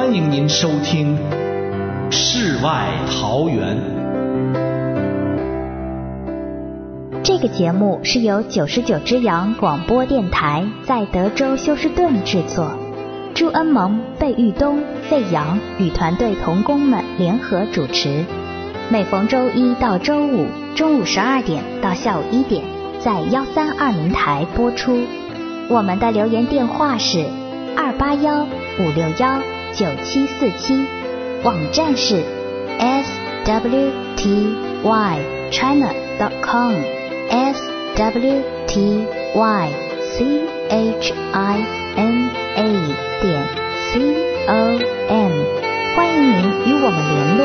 欢迎您收听《世外桃源》。 这个节目是由99只羊广播电台在德州休斯顿制作，朱恩蒙、贝玉东、费扬与团队同工们联合主持，每逢周一到周五中午12点到下午1点在1320台播出。我们的留言电话是281-561-9747，网站是 swtychina.com swtychina.com， 欢迎您与我们联络。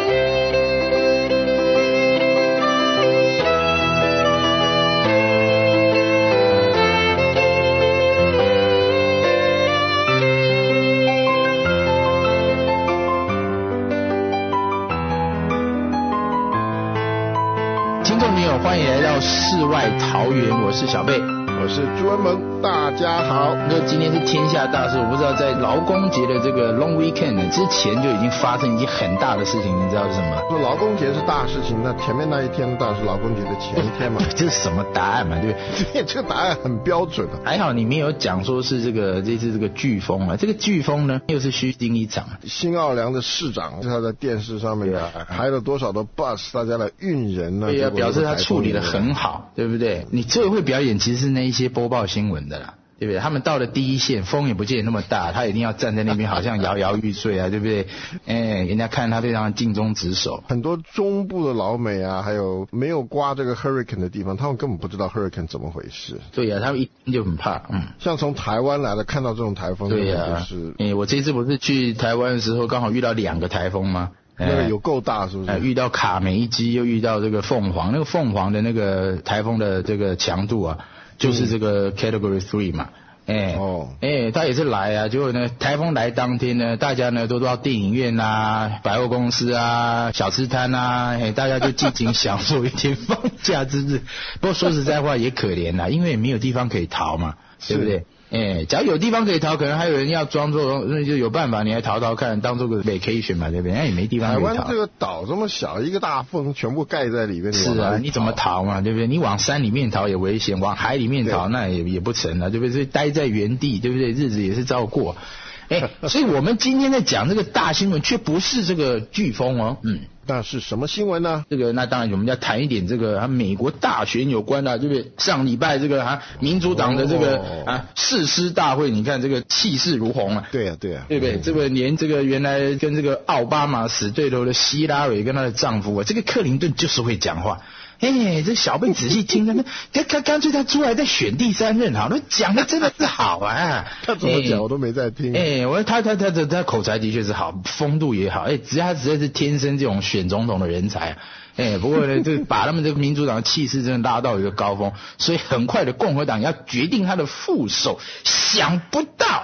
欢迎来到世外桃源，我是小贝， 我是朱恩蒙，大家好。 那今天是天下大事，我不知道在劳工节的这个 long weekend 之前就已经发生一件很大的事情，你知道是什么？ 说劳工节是大事情，那前面那一天当然是劳工节的前一天嘛。 这是什么答案嘛？对不对？ 对，这个答案很标准的。 还好你没有讲说是这次这个飓风啊，这个飓风呢又是虚惊一场。 新奥良的市长他在电视上面排了多少的 bus， 大家来运人呢？ 对啊，表示他处理得很好，对不对？你最会表演其实是那一些播报新闻的啦。对不对？他们到了第一线，风也不见那么大，他一定要站在那边，好像摇摇欲坠啊，对不对？人家看他非常尽忠职守。 很多中部的老美啊，还有没有刮这个 hurricane 的地方，他们根本不知道 hurricane 怎么回事。 对啊，他们一听就很怕。 像从台湾来的，看到这种台风， 对啊，我这次不是去台湾的时候，刚好遇到2个台风吗？ 那个有够大，是不是？ 遇到卡梅基，又遇到这个凤凰，那个凤凰的那个台风的这个强度啊。就是这个 Category 3嘛，他也是来啊，结果呢，台风来当天呢，大家呢都到电影院啊、百货公司啊、小吃摊啊，大家就尽情享受一天放假之日。不过说实在话也可怜啦，因为也没有地方可以逃嘛，对不对？假如有地方可以逃，可能还有人要装作那就有办法，你还逃看，当做个 vacation 嘛，对不对？也没地方可以逃。 台湾这个岛这么小，一个大风全部盖在里面， 是啊，你怎么逃嘛，对不对？你往山里面逃也危险，往海里面逃那也不成了，对不对？所以待在原地，对不对？日子也是照过。所以我们今天在讲这个大新闻，却不是这个飓风哦， 那是什么新闻呢？ 那当然我们要谈一点这个美国大选有关的，对不对？上礼拜这个民主党的这个誓师大会，你看这个气势如虹啊。 对啊， 对不对？这个连这个原来跟这个奥巴马死对头的希拉蕊跟她的丈夫啊，这个克林顿就是会讲话。这小贝仔细听了，干脆他出来再选第3任好了，讲的真的是好啊。 他怎么讲我都没在听。 他口才的确是好，风度也好，他实在是天生这种选总统的人才。不过呢，这把他们这个民主党的气势真的拉到一个高峰，所以很快的共和党要决定他的副手，想不到，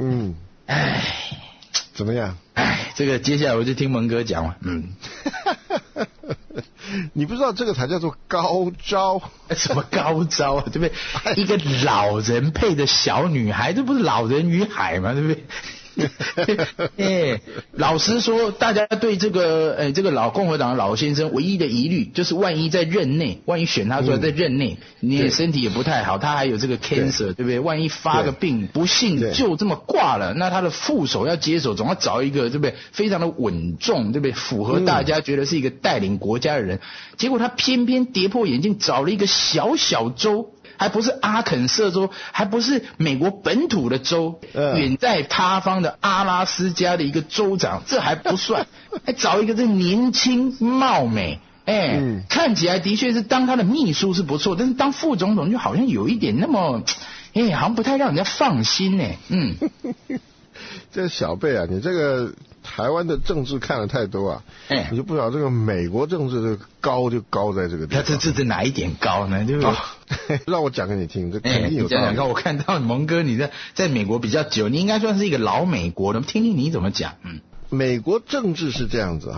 怎么样？ 这个接下来我就听蒙哥讲了， 你不知道这个才叫做高招？ 什么高招啊？对不对？一个老人配的小女孩，这不是老人与海吗？对不对？老实说，大家对这个老共和党的老先生唯一的疑虑就是万一在任内，万一选他出来在任内，你也身体也不太好，他还有这个 cancer， 对不对？万一发个病，不幸就这么挂了，那他的副手要接手，总要找一个对不对？非常的稳重，对不对？符合大家觉得是一个带领国家的人，结果他偏偏跌破眼镜，找了一个小州。还不是阿肯色州，还不是美国本土的州，远在他方的阿拉斯加的一个州长，这还不算，还找一个这年轻貌美，看起来的确是当他的秘书是不错，但是当副总统就好像有一点那么，好像不太让人家放心呢。 这小贝啊，你这个台湾的政治看得太多啊，你就不晓得这个美国政治的高就高在这个地方。 这哪一点高呢？对不对？ 让我讲给你听，这肯定有道理。 讲看，我看到蒙哥你在美国比较久，你应该算是一个老美国的，听听你怎么讲。 美国政治是这样子哈，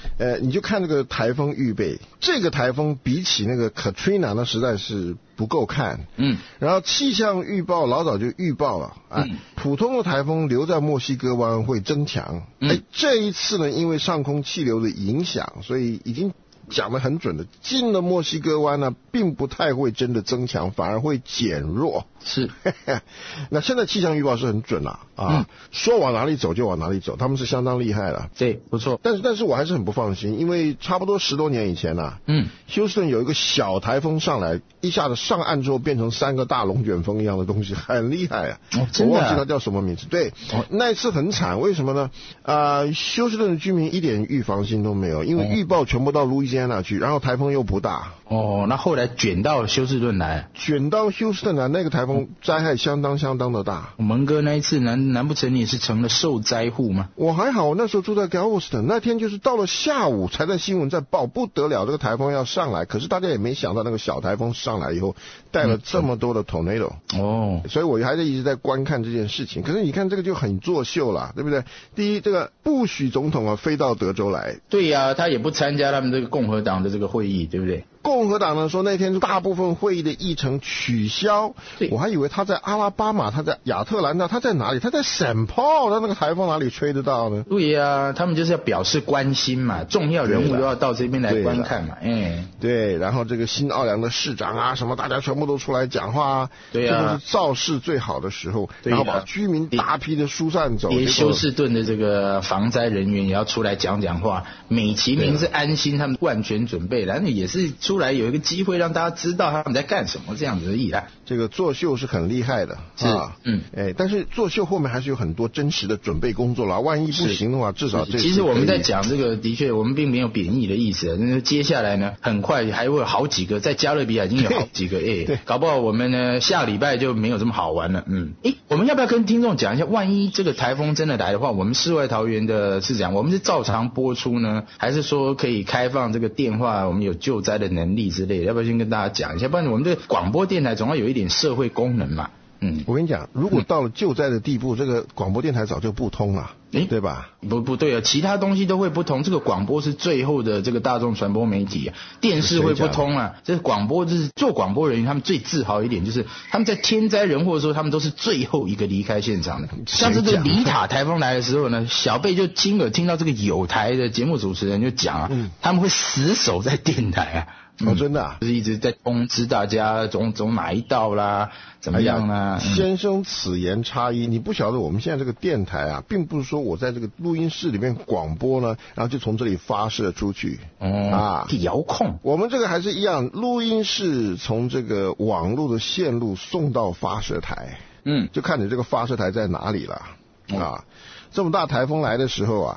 你就看这个台风预备，这个台风比起那个 Katrina 那实在是不够看。然后气象预报老早就预报了，普通的台风留在墨西哥湾会增强。这一次呢，因为上空气流的影响，所以已经讲得很准的，进了墨西哥湾呢，并不太会真的增强，反而会减弱。 是， 那现在气象预报是很准了说往哪里走就往哪里走，他们是相当厉害了。 对，不错。 但是我还是很不放心，因为差不多10多年以前休斯顿有一个小台风上来，一下子上岸之后变成3个大龙卷风一样的东西，很厉害真的我忘记它叫什么名字。对，那一次很惨，为什么呢？休斯顿的居民一点预防心都没有，因为预报全部到路易斯安那去，然后台风又不大。 那后来卷到休斯顿来， 卷到休斯顿来，那个台风灾害相当的大。 蒙哥那一次难不成你也是成了受灾户吗？ 我还好，我那时候住在 Galveston， 那天就是到了下午才在新闻在报，不得了，这个台风要上来，可是大家也没想到那个小台风上来以后带了这么多的 tornado。所以我还是一直在观看这件事情。可是你看这个就很作秀了，对不对？第一，这个布许总统飞到德州来。 对呀，他也不参加他们这个共和党的这个会议，对不对？ 共和党呢说那天大部分会议的议程取消，我还以为他在阿拉巴马，他在亚特兰大，他在哪里？他在圣保罗，那个台风哪里吹得到呢？ 对呀，他们就是要表示关心嘛，重要人物都要到这边来观看嘛。 对，然后这个新奥良的市长什么大家全部都出来讲话对呀， 这都是造势最好的时候，然后把居民大批的疏散走。 连休斯顿的这个防灾人员也要出来讲话，美其名是安心，他们万全准备，然后也是出来有一个机会让大家知道他们在干什么，这样子而已啦。 这个作秀是很厉害的，但是作秀后面还是有很多真实的准备工作啦。万一不行的话，至少其实我们在讲这个，的确我们并没有贬义的意思。那接下来呢，很快还会有好几个，在加勒比海已经有好几个，搞不好我们呢下礼拜就没有这么好玩了。我们要不要跟听众讲一下，万一这个台风真的来的话，我们世外桃源的是讲，我们是照常播出呢，还是说可以开放这个电话，我们有救灾的能力之类的？要不要先跟大家讲一下？不然我们这个广播电台总要有一点社会功能嘛。 我跟你讲，如果到了救灾的地步，这个广播电台早就不通了，对吧？ 不对啊，其他东西都会不通，这个广播是最后的这个大众传播媒体电视会不通啊。这个广播就是做广播人员，他们最自豪一点就是他们在天灾人祸的时候，他们都是最后一个离开现场的。像是这个里塔台风来的时候呢，小贝就亲耳听到这个有台的节目主持人就讲他们会死守在电台真的就是一直在通知大家走哪一道啦，怎么样啦。 先生此言差矣，你不晓得我们现在这个电台并不是说我在这个录音室里面广播呢，然后就从这里发射出去遥控。 我们这个还是一样，录音室从这个网络的线路送到发射台，就看你这个发射台在哪里了这么大台风来的时候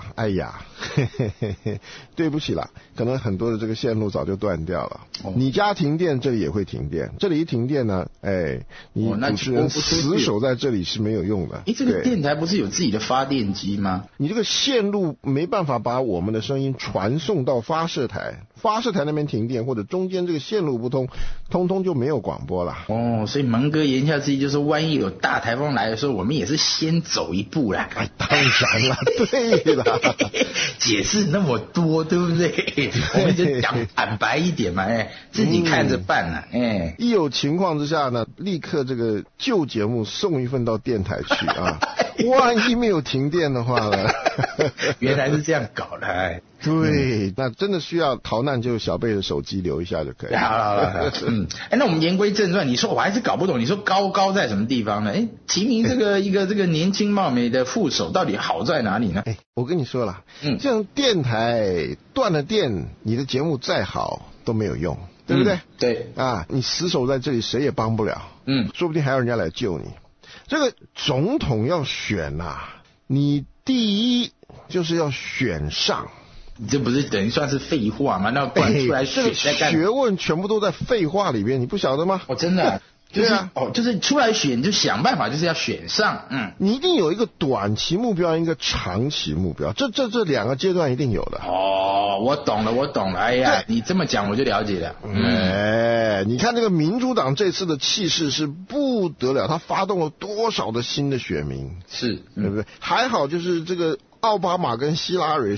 对不起啦，可能很多的这个线路早就断掉了。你家停电，这里也会停电。这里一停电呢，你主持人死守在这里是没有用的。 这个电台不是有自己的发电机吗？ 你这个线路没办法把我们的声音传送到发射台，发射台那边停电，或者中间这个线路不通，通通就没有广播了。 所以蒙哥言下之意就是，万一有大台风来的时候，我们也是先走一步啦。 当然了，对了， 解释那么多，对不对？我们就讲坦白一点嘛，自己看着办一有情况之下呢，立刻这个旧节目送一份到电台去万一没有停电的话呢， 原来是这样搞的对，那真的需要逃难，就小贝的手机留一下就可以。 好了，那我们言归正传，你说我还是搞不懂，你说高在什么地方呢？提名这个一个这个年轻貌美的副手，到底好在哪里呢？ 我跟你说了，这样电台断了电，你的节目再好都没有用，对不对？ 对你死守在这里，谁也帮不了。说不定还要人家来救你。这个总统要选你第一就是要选上。 这不是等于算是废话吗？那管出来选在干学问全部都在废话里面，你不晓得吗？ 真的就是出来选就想办法，就是要选上。 你一定有一个短期目标，一个长期目标，这两个阶段一定有的。 我懂了。哎呀，你这么讲我就了解了。 你看这个民主党这次的气势是不得了，他发动了多少的新的选民， 是对不对？还好就是这个奥巴马跟希拉蕊是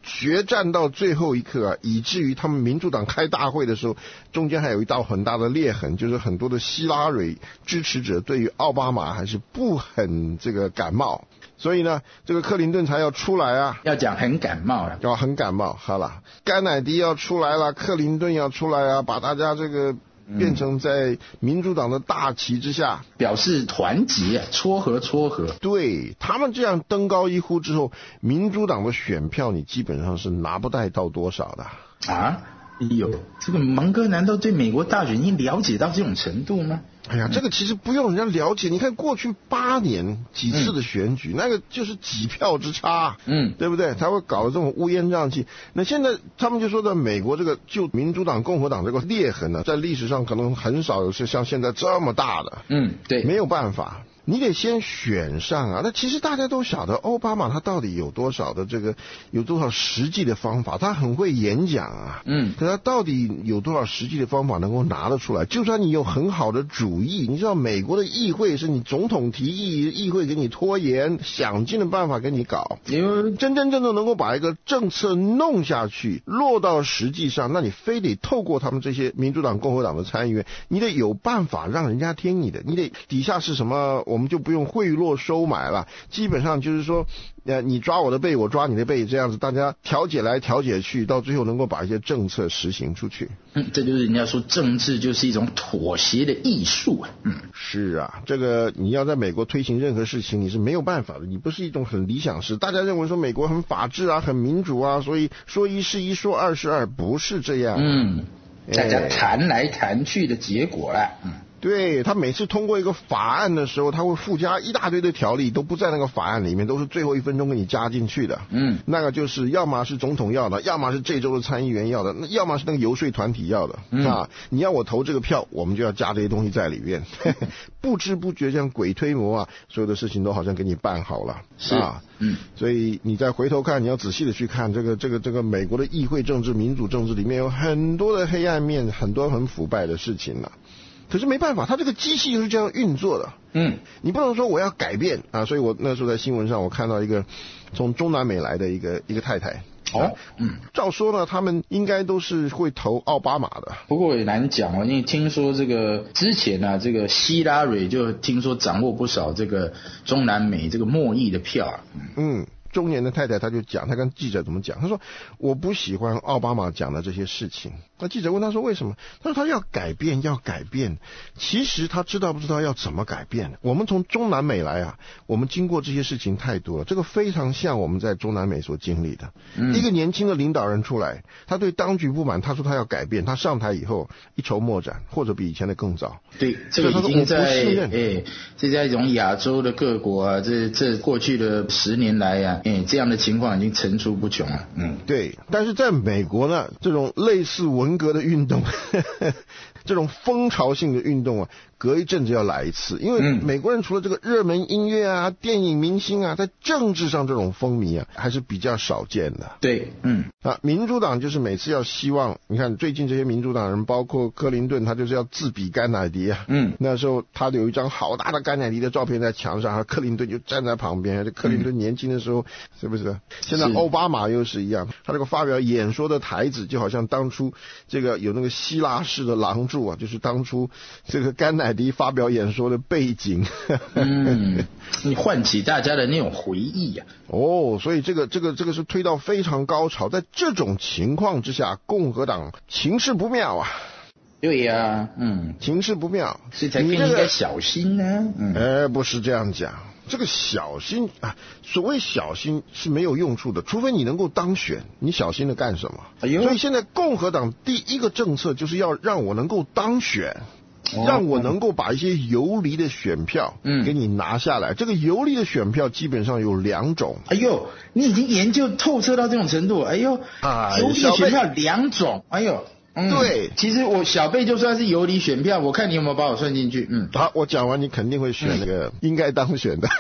决战到最后一刻啊，以至于他们民主党开大会的时候，中间还有一道很大的裂痕，就是很多的希拉蕊支持者对于奥巴马还是不很这个感冒。所以呢，这个克林顿才要出来啊， 要讲很感冒了， 很感冒。好了，甘乃迪要出来了，克林顿要出来啊，把大家这个变成在民主党的大旗之下， 表示团结，撮合。 对，他们这样登高一呼之后，民主党的选票你基本上是拿不带到多少的啊。这个芒哥难道对美国大选已经了解到这种程度吗？ 哎呀，这个其实不用人家了解，你看过去8年几次的选举，那个就是几票之差，对不对？才会搞得这种乌烟瘴气。那现在他们就说的美国这个就民主党共和党这个裂痕呢，在历史上可能很少有是像现在这么大的， 对， 没有办法。你得先选上啊！那其实大家都晓得，奥巴马他到底有多少实际的方法？他很会演讲啊，可他到底有多少实际的方法能够拿得出来？就算你有很好的主意，你知道美国的议会是你总统提议，议会给你拖延，想尽了办法给你搞，真正能够把一个政策弄下去，落到实际上，那你非得透过他们这些民主党、共和党的参议员，你得有办法让人家听你的，你得底下是什么？我们就不用贿赂收买了，基本上就是说，你抓我的背，我抓你的背，这样子大家调解来调解去，到最后能够把一些政策实行出去。 这就是人家说政治就是一种妥协的艺术啊。 是啊，这个你要在美国推行任何事情，你是没有办法的，你不是一种很理想式。大家认为说美国很法治啊，很民主啊，所以说一是一，说二是二，不是这样。 大家谈来谈去的结果了。 对，他每次通过一个法案的时候，他会附加一大堆的条例，都不在那个法案里面，都是最后1分钟给你加进去的。那个就是要么是总统要的，要么是这州的参议员要的，要么是那个游说团体要的。你要我投这个票，我们就要加这些东西在里面。不知不觉像鬼推磨啊，所有的事情都好像给你办好了。所以你再回头看，你要仔细的去看这个美国的议会政治、民主政治里面有很多的黑暗面，很多很腐败的事情啊。可是没办法，他这个机器就是这样运作的。你不能说我要改变啊，所以我那时候在新闻上我看到一个从中南美来的一个太太。照说呢，他们应该都是会投奥巴马的。 不过也难讲哦，因为听说这个之前啊，这个希拉蕊就听说掌握不少这个中南美这个贸易的票啊。 中年的太太，她就讲，她跟记者怎么讲？她说我不喜欢奥巴马讲的这些事情。那记者问她说为什么？她说她要改变。其实她知道不知道要怎么改变？我们从中南美来啊，我们经过这些事情太多了，这个非常像我们在中南美所经历的。一个年轻的领导人出来，他对当局不满，他说他要改变，他上台以后一筹莫展，或者比以前的更早。 对，这个已经在这在一种亚洲的各国啊，这过去的10年来啊。这样的情况已经层出不穷了。 对，但是在美国呢，这种类似文革的运动这种风潮性的运动啊，隔一阵子要来一次。因为美国人除了这个热门音乐啊、电影明星啊，在政治上这种风靡啊还是比较少见的。 对， 民主党就是每次要希望，你看最近这些民主党人，包括克林顿，他就是要自比甘乃迪啊。那时候他有一张好大的甘乃迪的照片在墙上，克林顿就站在旁边。克林顿年轻的时候是不是？现在奥巴马又是一样，他这个发表演说的台子就好像当初这个有那个希腊式的廊柱啊，就是当初这个甘乃迪发表演说的背景。 你唤起大家的那种回忆啊。 所以这个是推到非常高潮。在这种情况之下，共和党情势不妙啊。 对呀， 情势不妙， 所以才更应该小心呢。 不是这样讲。这个小心啊，所谓小心是没有用处的，除非你能够当选，你小心的干什么？所以现在共和党第一个政策就是要让我能够当选，让我能够把一些游离的选票给你拿下来。这个游离的选票基本上有2种。 你已经研究透彻到这种程度。游离的选票2种。 对， 其实我小贝就算是游离选票，我看你有没有把我算进去。 好，我讲完你肯定会选那个应该当选的。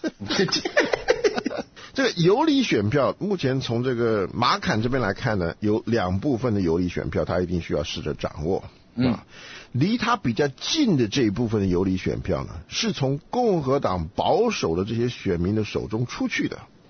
这个游离选票目前从这个马坎这边来看呢，有2部分的游离选票他一定需要试着掌握。离他比较近的这一部分的游离选票呢，是从共和党保守的这些选民的手中出去的。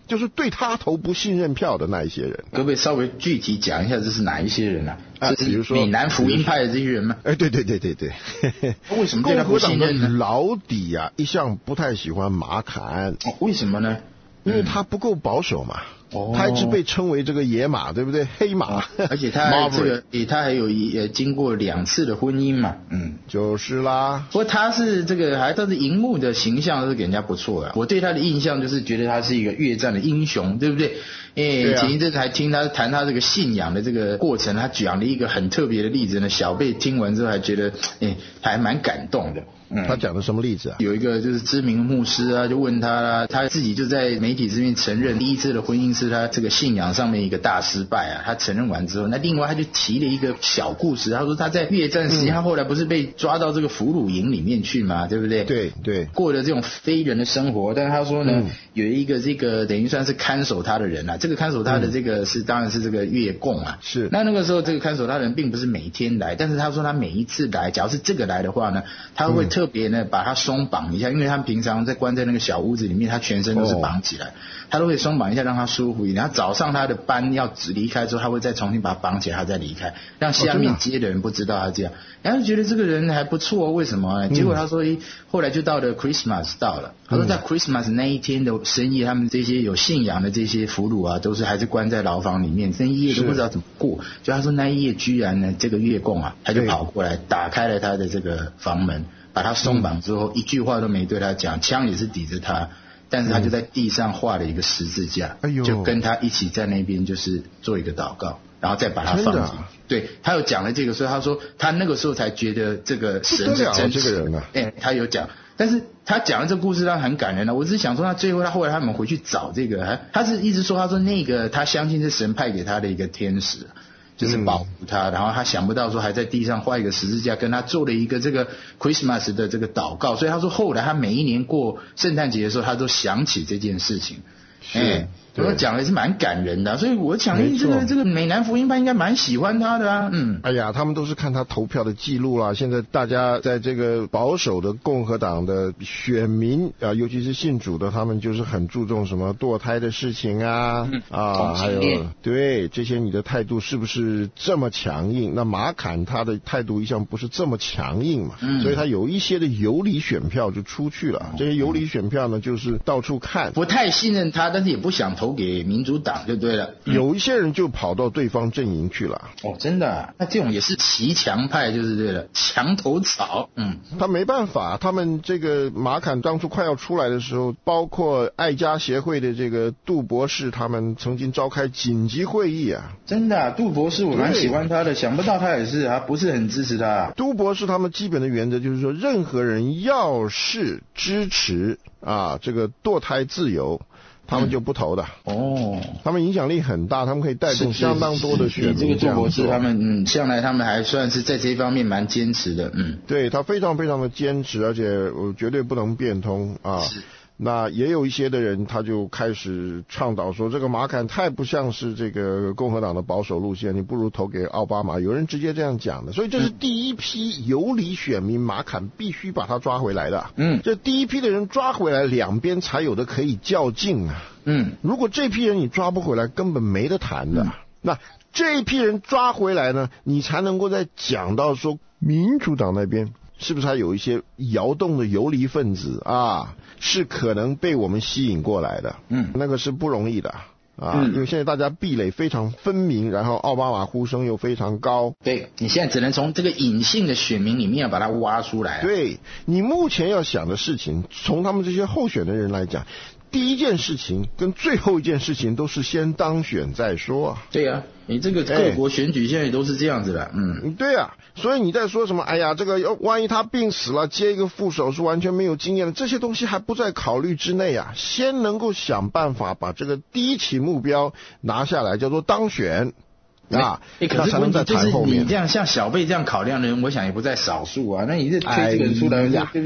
就是对他投不信任票的那一些人。 可不可以稍微具体讲一下这是哪一些人啊？ 比如说美南福音派的这些人吗？ 对。 为什么对他不信任呢？ 共和党的老底啊，一向不太喜欢马坎。 为什么呢？ 因为他不够保守嘛。他一直被称为这个野马，对不对？黑马。 而且他这个他还有经过2次的婚姻嘛。 就是啦。 不过他是这个还都是荧幕的形象都是给人家不错的。我对他的印象就是觉得他是一个越战的英雄，对不对？前一阵子还听他谈他这个信仰的这个过程，他讲了一个很特别的例子呢。小贝听完之后还觉得还蛮感动的。 他讲的什么例子啊？ 有一个就是知名牧师啊，就问他啦，他自己就在媒体这边承认第一次的婚姻是他这个信仰上面一个大失败啊。他承认完之后，那另外他就提了一个小故事，他说他在越战时期，他后来不是被抓到这个俘虏营里面去嘛，对不对？ 对， 过了这种非人的生活。但是他说呢，有一个这个等于算是看守他的人啊，这个看守他的这个当然是这个越共啊。 是。 那个时候这个看守他的人并不是每天来，但是他说他每一次来，假如是这个来的话呢，他会特别呢把他松绑一下，因为他们平常在关在那个小屋子里面，他全身都是绑起来，他都会松绑一下让他舒服一点。他早上他的班要离开之后，他会再重新把他绑起来，他再离开，让下面接的人不知道他这样。然后就觉得这个人还不错，为什么呢？结果他说后来就到了 Christmas 到了，他说在 Christmas 那一天的深夜，他们这些有信仰的这些俘虏啊，都是还是关在牢房里面，那一夜都不知道怎么过。就他说那一夜居然呢，这个越共啊，他就跑过来打开了他的这个房门，把他松绑之后，一句话都没对他讲，枪也是抵着他，但是他就在地上画了一个十字架，就跟他一起在那边就是做一个祷告，然后再把他放进。对，他有讲了这个，所以他说他那个时候才觉得这个神是真实。 这个人啊， 他有讲，但是他讲的这个故事让很感人了。我只是想说，他后来他们回去找这个，他是一直说，他说那个他相信是神派给他的一个天使。就是保护他，然后他想不到说还在地上画一个十字架，跟他做了一个这个 Christmas 的这个祷告，所以他说后来他每一年过圣诞节的时候，他都想起这件事情。我讲的是蛮感人的，所以我想这个美南福音派应该蛮喜欢他的啊。 哎呀，他们都是看他投票的记录啦。现在大家在这个保守的共和党的选民啊，尤其是信主的，他们就是很注重什么堕胎的事情啊，还有对这些你的态度是不是这么强硬？那马坎他的态度一向不是这么强硬嘛，所以他有一些的游离选票就出去了。这些游离选票呢，就是到处看， 不太信任他，但是也不想投给民主党就对了。 有一些人就跑到对方阵营去了。 真的啊？那这种也是骑墙派就是对了，墙头草。 他没办法，他们这个马坎当初快要出来的时候，包括爱家协会的这个杜博士，他们曾经召开紧急会议啊。 真的啊？杜博士我蛮喜欢他的，想不到他也是不是很支持他。 杜博士他们基本的原则就是说，任何人要是支持这个堕胎自由，他们就不投的。他们影响力很大，他们可以带动相当多的选民。 这个杜博士他们向来他们还算是在这方面蛮坚持的。 对，他非常非常的坚持，而且我绝对不能变通啊。那也有一些的人，他就开始倡导说，这个马坎太不像是这个共和党的保守路线，你不如投给奥巴马。有人直接这样讲的，所以这是第一批游离选民，马坎必须把他抓回来的。这第一批的人抓回来，两边才有的可以较劲啊。如果这批人你抓不回来，根本没得谈的。那这一批人抓回来呢，你才能够再讲到说，民主党那边是不是还有一些摇动的游离分子是可能被我们吸引过来的。那个是不容易的因为现在大家壁垒非常分明，然后奥巴马呼声又非常高。 对，你现在只能从这个隐性的选民里面把它挖出来。 对，你目前要想的事情，从他们这些候选的人来讲，第一件事情跟最后一件事情都是先当选再说啊。 对啊，你这个各国选举现在都是这样子的。 对啊，所以你在说什么？哎呀，这个万一他病死了，接一个副手是完全没有经验的，这些东西还不在考虑之内啊。先能够想办法把这个第一起目标拿下来，叫做当选。 可是问题就是你这样像小贝这样考量的人，我想也不在少数啊。那你这推这个人出来，对不对？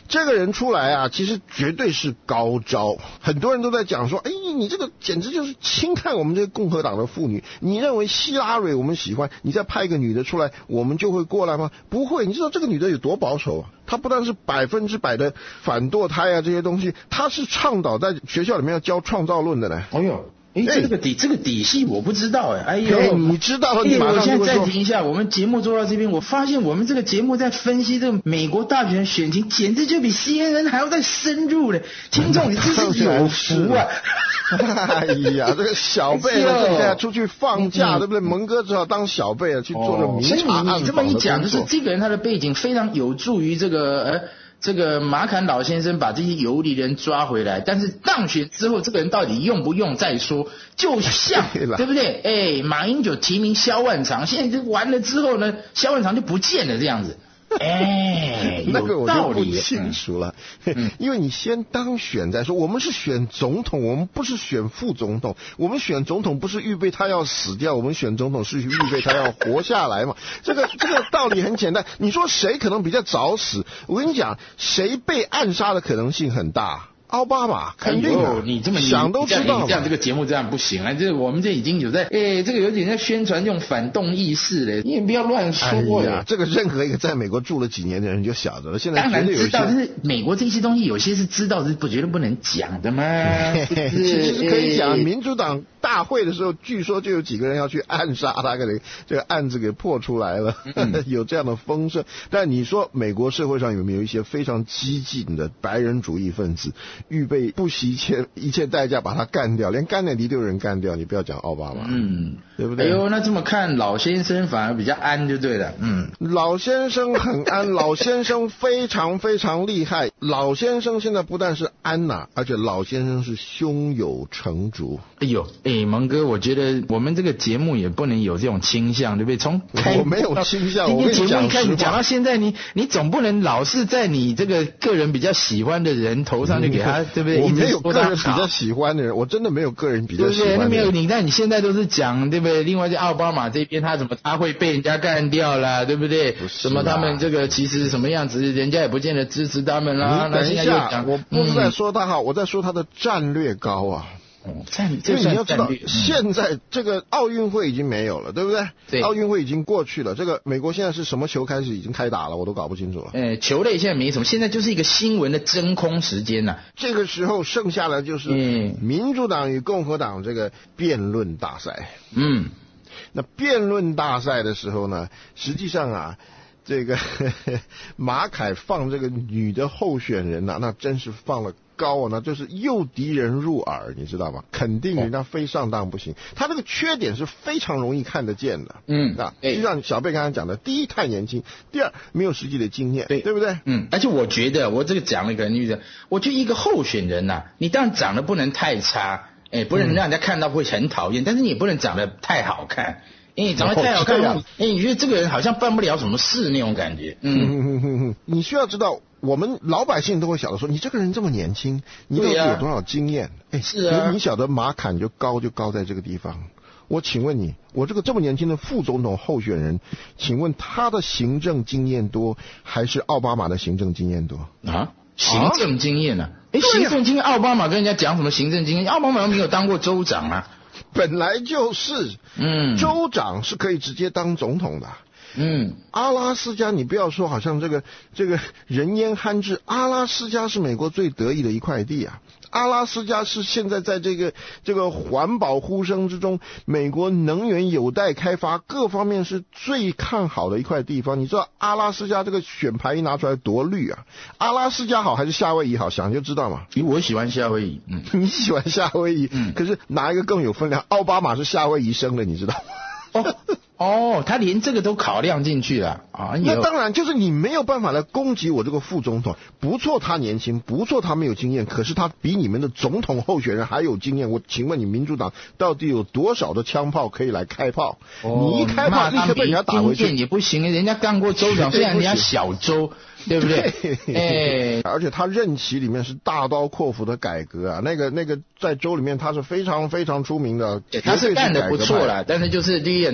这个人出来啊，其实绝对是高招。很多人都在讲说，哎，你这个简直就是轻看我们这个共和党的妇女。你认为希拉蕊我们喜欢，你再派一个女的出来，我们就会过来吗？不会。你知道这个女的有多保守啊？她不但是100%的反堕胎啊这些东西，她是倡导在学校里面要教创造论的呢。 哎呦。这个底细我不知道哎呦， 你知道了，你马上就会说。 我现在暂停一下，我们节目做到这边，我发现我们这个节目在分析这个美国大选选情，简直就比 CNN 还要再深入嘞。听众，你真是有福啊！ 哎呀，这个小贝呢，现在出去放假，对不对？蒙哥只好当小贝去做这明察暗访的工作。所以你这么一讲，就是这个人他的背景非常有助于这个马坎老先生把这些游离人抓回来，但是当选之后，这个人到底用不用再说。就像对不对？马英九提名萧万长，现在就完了之后呢，萧万长就不见了这样子。 那个我就不清楚了，因为你先当选再说。我们是选总统，我们不是选副总统。我们选总统不是预备他要死掉，我们选总统是预备他要活下来嘛。这个道理很简单。你说谁可能比较早死？我跟你讲，谁被暗杀的可能性很大。奥巴马肯定的， 你这么想都知道。 这样这个节目这样不行啊！我们这已经有在这个有点在宣传这种反动意识了，你也不要乱说呀。这个任何一个在美国住了几年的人就晓得了。现在当然知道，但是美国这些东西有些是知道是绝对不能讲的嘛。 其实可以讲，民主党大会的时候，据说就有几个人要去暗杀他，给这个案子给破出来了，有这样的风声。但你说美国社会上有没有一些非常激进的白人主义分子？预备不惜一切代价把他干掉，连甘乃迪都有人干掉，你不要讲奥巴马，对不对？ 哎呦，那这么看，老先生反而比较安就对了。 老先生很安，老先生非常非常厉害。老先生现在不但是安呐，而且老先生是胸有成竹。 哎呦，蒙哥，我觉得我们这个节目也不能有这种倾向，对不对？ 我没有倾向，我跟你讲， 开始讲到现在，你总不能老是在你这个个人比较喜欢的人头上就给他。对不对？ 我没有个人比较喜欢的人，我真的没有个人比较喜欢的人。 对，那没有你，但你现在都是讲，对不对？另外在奥巴马这边，他会被人家干掉啦，对不对？什么他们这个其实什么样子，人家也不见得支持他们啦。 你等一下，我不是在说他好，我在说他的战略高啊。因为你要知道，现在这个奥运会已经没有了，对不对？ 对， 奥运会已经过去了。这个美国现在是什么球开始已经开打了，我都搞不清楚了。 球类现在没什么，现在就是一个新闻的真空时间呐。 这个时候剩下的就是民主党与共和党这个辩论大赛。那辩论大赛的时候呢，实际上啊，这个马凯放这个女的候选人啊，那真是放了高啊，那就是诱敌人入耳，你知道吗？肯定人家非上当不行。他这个缺点是非常容易看得见的。就像小贝刚才讲的，第一太年轻，第二没有实际的经验，对不对？ 而且我觉得我这个讲了一个例子，我觉得一个候选人呐，你当然长得不能太差，不能让人家看到会很讨厌，但是你也不能长得太好看。长得太好看，你觉得这个人好像办不了什么事那种感觉。 你需要知道，我们老百姓都会晓得说，你这个人这么年轻，你到底有多少经验？ 是啊， 你晓得马坎就高在这个地方。我请问你，我这么年轻的副总统候选人，请问他的行政经验多，还是奥巴马的行政经验多？ 行政经验啊？行政经验，奥巴马跟人家讲什么行政经验？奥巴马又没有当过州长啊。 本来就是，州长是可以直接当总统的。阿拉斯加你不要说好像这个人烟罕至，阿拉斯加是美国最得意的一块地啊。阿拉斯加是现在在这个环保呼声之中，美国能源有待开发，各方面是最看好的一块地方。你知道阿拉斯加这个选牌一拿出来多绿啊！阿拉斯加好还是夏威夷好，想就知道嘛。 我喜欢夏威夷， 你喜欢夏威夷，可是哪一个更有分量？奥巴马是夏威夷生的，你知道吗？ 他连这个都考量进去了啊！ 那当然，就是你没有办法来攻击我这个副总统。不错，他年轻，不错，他没有经验，可是他比你们的总统候选人还有经验。我请问你，民主党到底有多少的枪炮可以来开炮？你一开炮，立刻被人家打回去也不行，人家干过州长，虽然人家小州。对不对？ 而且他任期里面是大刀阔斧的改革啊，那个在州里面他是非常非常出名的， 他是干得不错啦，但是就是第一年轻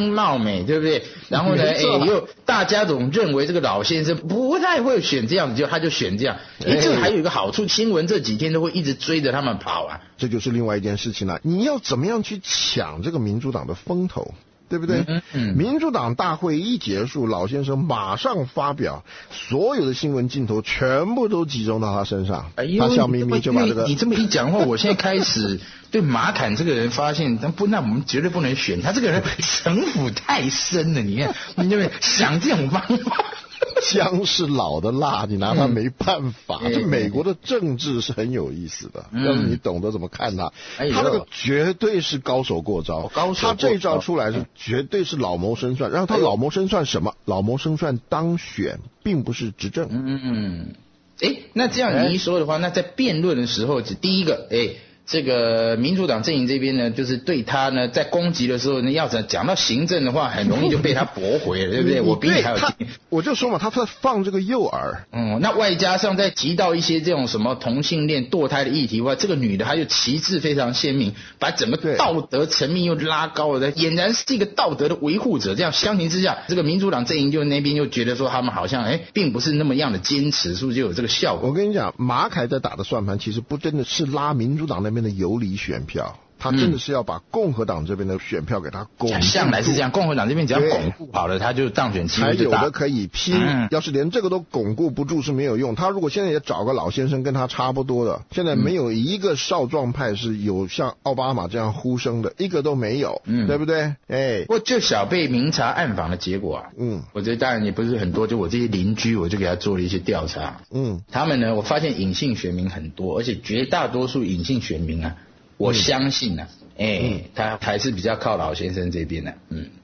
英貌美，对不对？然后呢，又大家总认为这个老先生不太会选这样子，就他就选这样。这还有一个好处，新闻这几天都会一直追着他们跑啊。 这就是另外一件事情了，你要怎么样去抢这个民主党的风头？对不对？民主党大会一结束，老先生马上发表，所有的新闻镜头全部都集中到他身上。他笑眯眯就把这个。 你这么一讲话，我现在开始对马侃这个人发现，那我们绝对不能选他这个人，城府太深了。你看，你就想这种方法。 姜是老的辣，你拿他没办法。这美国的政治是很有意思的，要是你懂得怎么看他，他那个绝对是高手过招。他这招出来是绝对是老谋深算。然后他老谋深算什么？老谋深算当选，并不是执政。 那这样你一说的话，那在辩论的时候，第一个，这个民主党阵营这边呢，就是对他呢，在攻击的时候呢，要讲到行政的话，很容易就被他驳回了，对不对？我比你还有我就说嘛，他在放这个诱饵。 那外加上再提到一些这种什么同性恋、堕胎的议题外，这个女的她就旗帜非常鲜明，把整个道德层面又拉高了，俨然是一个道德的维护者。这样相形之下，这个民主党阵营就那边就觉得说他们好像并不是那么样的坚持，是不是就有这个效果？ 我跟你讲，马凯在打的算盘其实不真的是拉民主党那边的游离选票，他真的是要把共和党这边的选票给他巩固。 向来是这样，共和党这边只要巩固好了，他就当选机会就大。 才有的可以拼。要是连这个都巩固不住是没有用。他如果现在也找个老先生跟他差不多的，现在没有一个少壮派是有像奥巴马这样呼声的，一个都没有，对不对？ 不过就小被明察暗访的结果啊，我觉得当然也不是很多，就我这些邻居，我就给他做了一些调查，他们呢，我发现隐性选民很多，而且绝大多数隐性选民啊，我相信啊，他还是比较靠老先生这边的，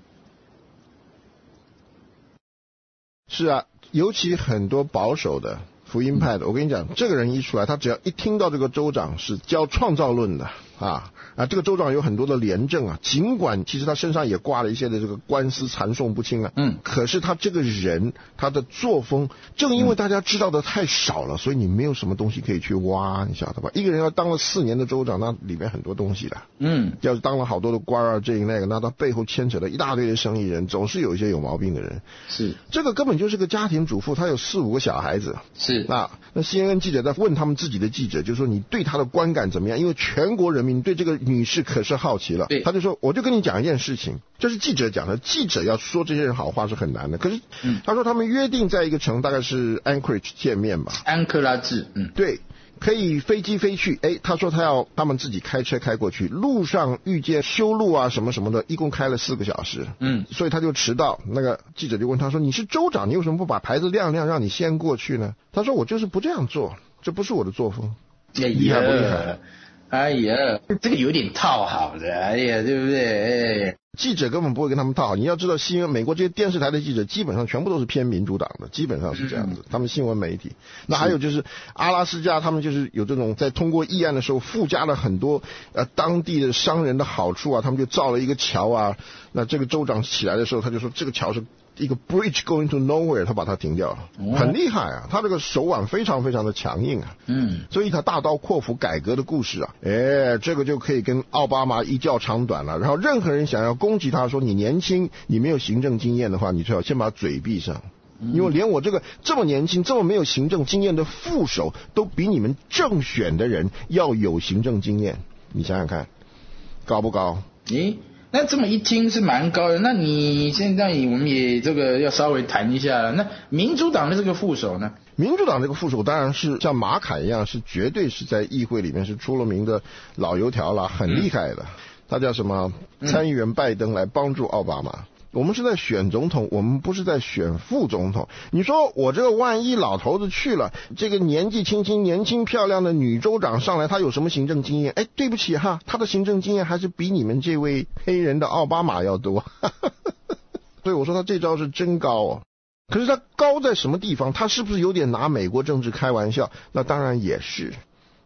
是啊，尤其很多保守的福音派的，我跟你讲，这个人一出来，他只要一听到这个州长是教创造论的这个州长有很多的廉政啊，尽管其实他身上也挂了一些的这个官司缠讼不清啊，可是他这个人他的作风，正因为大家知道的太少了，所以你没有什么东西可以去挖，你晓得吧？一个人要当了4年的州长，那里面很多东西的，要是当了好多的官啊，这那个，那他背后牵扯了一大堆的生意人，总是有一些有毛病的人， 是这个根本就是个家庭主妇，他有4、5个小孩子， 是那 CNN 记者在问他们自己的记者，就说你对他的观感怎么样？因为全国人民对这个女士可是好奇了，他就说我就跟你讲一件事情，这是记者讲的，记者要说这些人好话是很难的，可是他说他们约定在一个城，大概是 Anchorage 见面吧， 安克拉治， 对，可以飞机飞去，他说他要他们自己开车开过去，路上遇见修路啊什么什么的，一共开了4个小时，所以他就迟到。那个记者就问他说，你是州长，你为什么不把牌子亮亮让你先过去呢？他说我就是不这样做，这不是我的作风。厉害不厉害？ 哎呀，这个有点套好的，哎呀，对不对？ 记者根本不会跟他们套好，你要知道新闻美国这些电视台的记者基本上全部都是偏民主党的，基本上是这样子，他们新闻媒体。那还有就是阿拉斯加，他们就是有这种在通过议案的时候附加了很多当地的商人的好处啊，他们就造了一个桥啊，那这个州长起来的时候他就说这个桥是一个 bridge going to nowhere， 他把它停掉了，很厉害啊，他这个手腕非常非常的强硬啊，所以他大刀阔斧改革的故事啊，这个就可以跟奥巴马一较长短了。然后任何人想要攻击他说你年轻，你没有行政经验的话，你最好先把嘴闭上，因为连我这个这么年轻这么没有行政经验的副手都比你们正选的人要有行政经验，你想想看高不高？ 那这么一听是蛮高的，那你现在我们也这个要稍微谈一下了。那民主党的这个副手呢？ 民主党这个副手当然是像马凯一样，是绝对是在议会里面是出了名的老油条了，很厉害的。他叫什么？参议员拜登来帮助奥巴马。我们是在选总统，我们不是在选副总统。你说我这个万一老头子去了，这个年纪轻轻年轻漂亮的女州长上来，她有什么行政经验？对不起哈，她的行政经验还是比你们这位黑人的奥巴马要多。所以我说他这招是真高哦。可是他高在什么地方？他是不是有点拿美国政治开玩笑？那当然也是。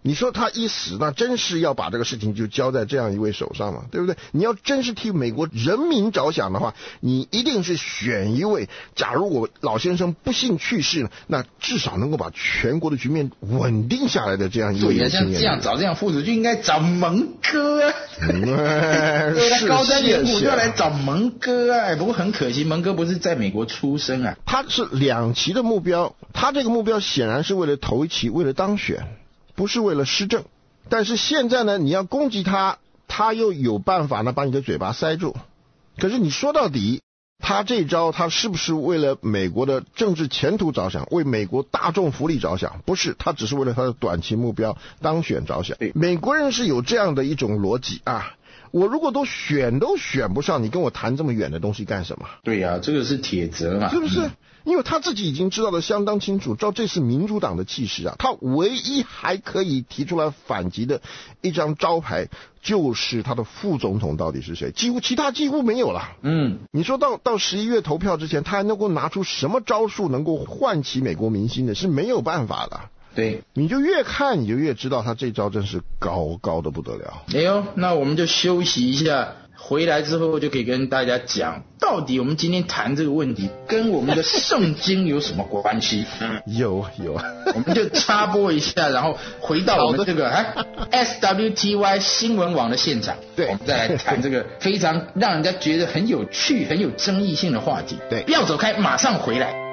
你说他一死，那真是要把这个事情就交在这样一位手上嘛，对不对？你要真是替美国人民着想的话，你一定是选一位，假如我老先生不幸去世了，那至少能够把全国的局面稳定下来的这样一位有经验的人。 像这样找这样副主就应该找蒙哥啊，他高瞻远瞩就要来找蒙哥啊。不过很可惜，蒙哥不是在美国出生啊。 他是2期的目标，他这个目标显然是为了头一期，为了当选，不是为了施政。但是现在呢，你要攻击他，他又有办法呢把你的嘴巴塞住。可是你说到底，他这招他是不是为了美国的政治前途着想，为美国大众福利着想？不是，他只是为了他的短期目标当选着想。美国人是有这样的一种逻辑啊，我如果都选不上，你跟我谈这么远的东西干什么？ 对啊，这个是铁则嘛， 是不是？因为他自己已经知道的相当清楚，照这次民主党的气势啊，他唯一还可以提出来反击的一张招牌就是他的副总统到底是谁，其他几乎没有了。你说到11月投票之前，他还能够拿出什么招数能够唤起美国民心的？是没有办法的。 对， 你就越看你就越知道他这招真是高的不得了。 哎呦，那我们就休息一下，回来之后就可以跟大家讲，到底我们今天谈这个问题跟我们的圣经有什么关系？ 有， 我们就插播一下，然后回到我们这个SWTY 新闻网的现场， 对， 我们再来谈这个非常让人家觉得很有趣、很有争议性的话题。 对， 不要走开，马上回来。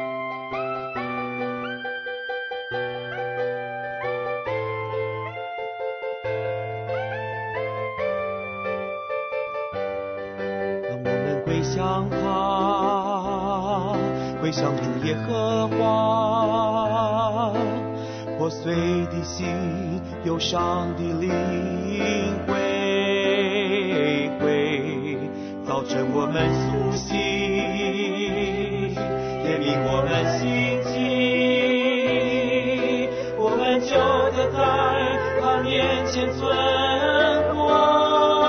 向他，归向主耶和华，破碎的心，忧伤的灵归回，早晨我们苏醒，怜悯我们心情，我们就得在他面前存活。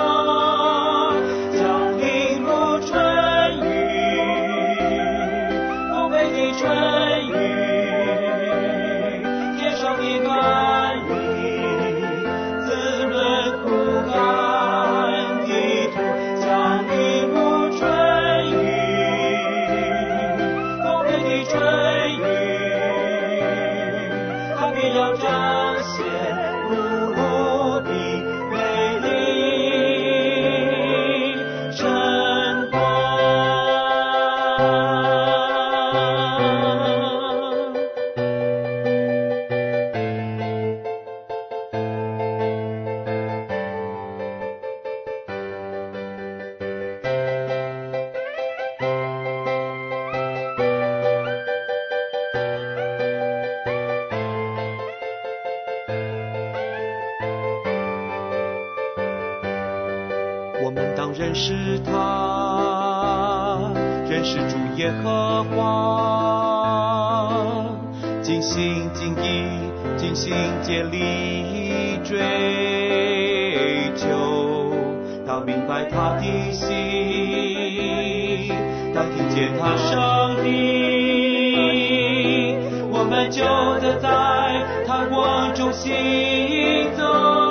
我们当认识他，认识主耶和华，尽心尽意尽心竭力追求，当明白他的心，当听见他声音，我们就得在他光中行走。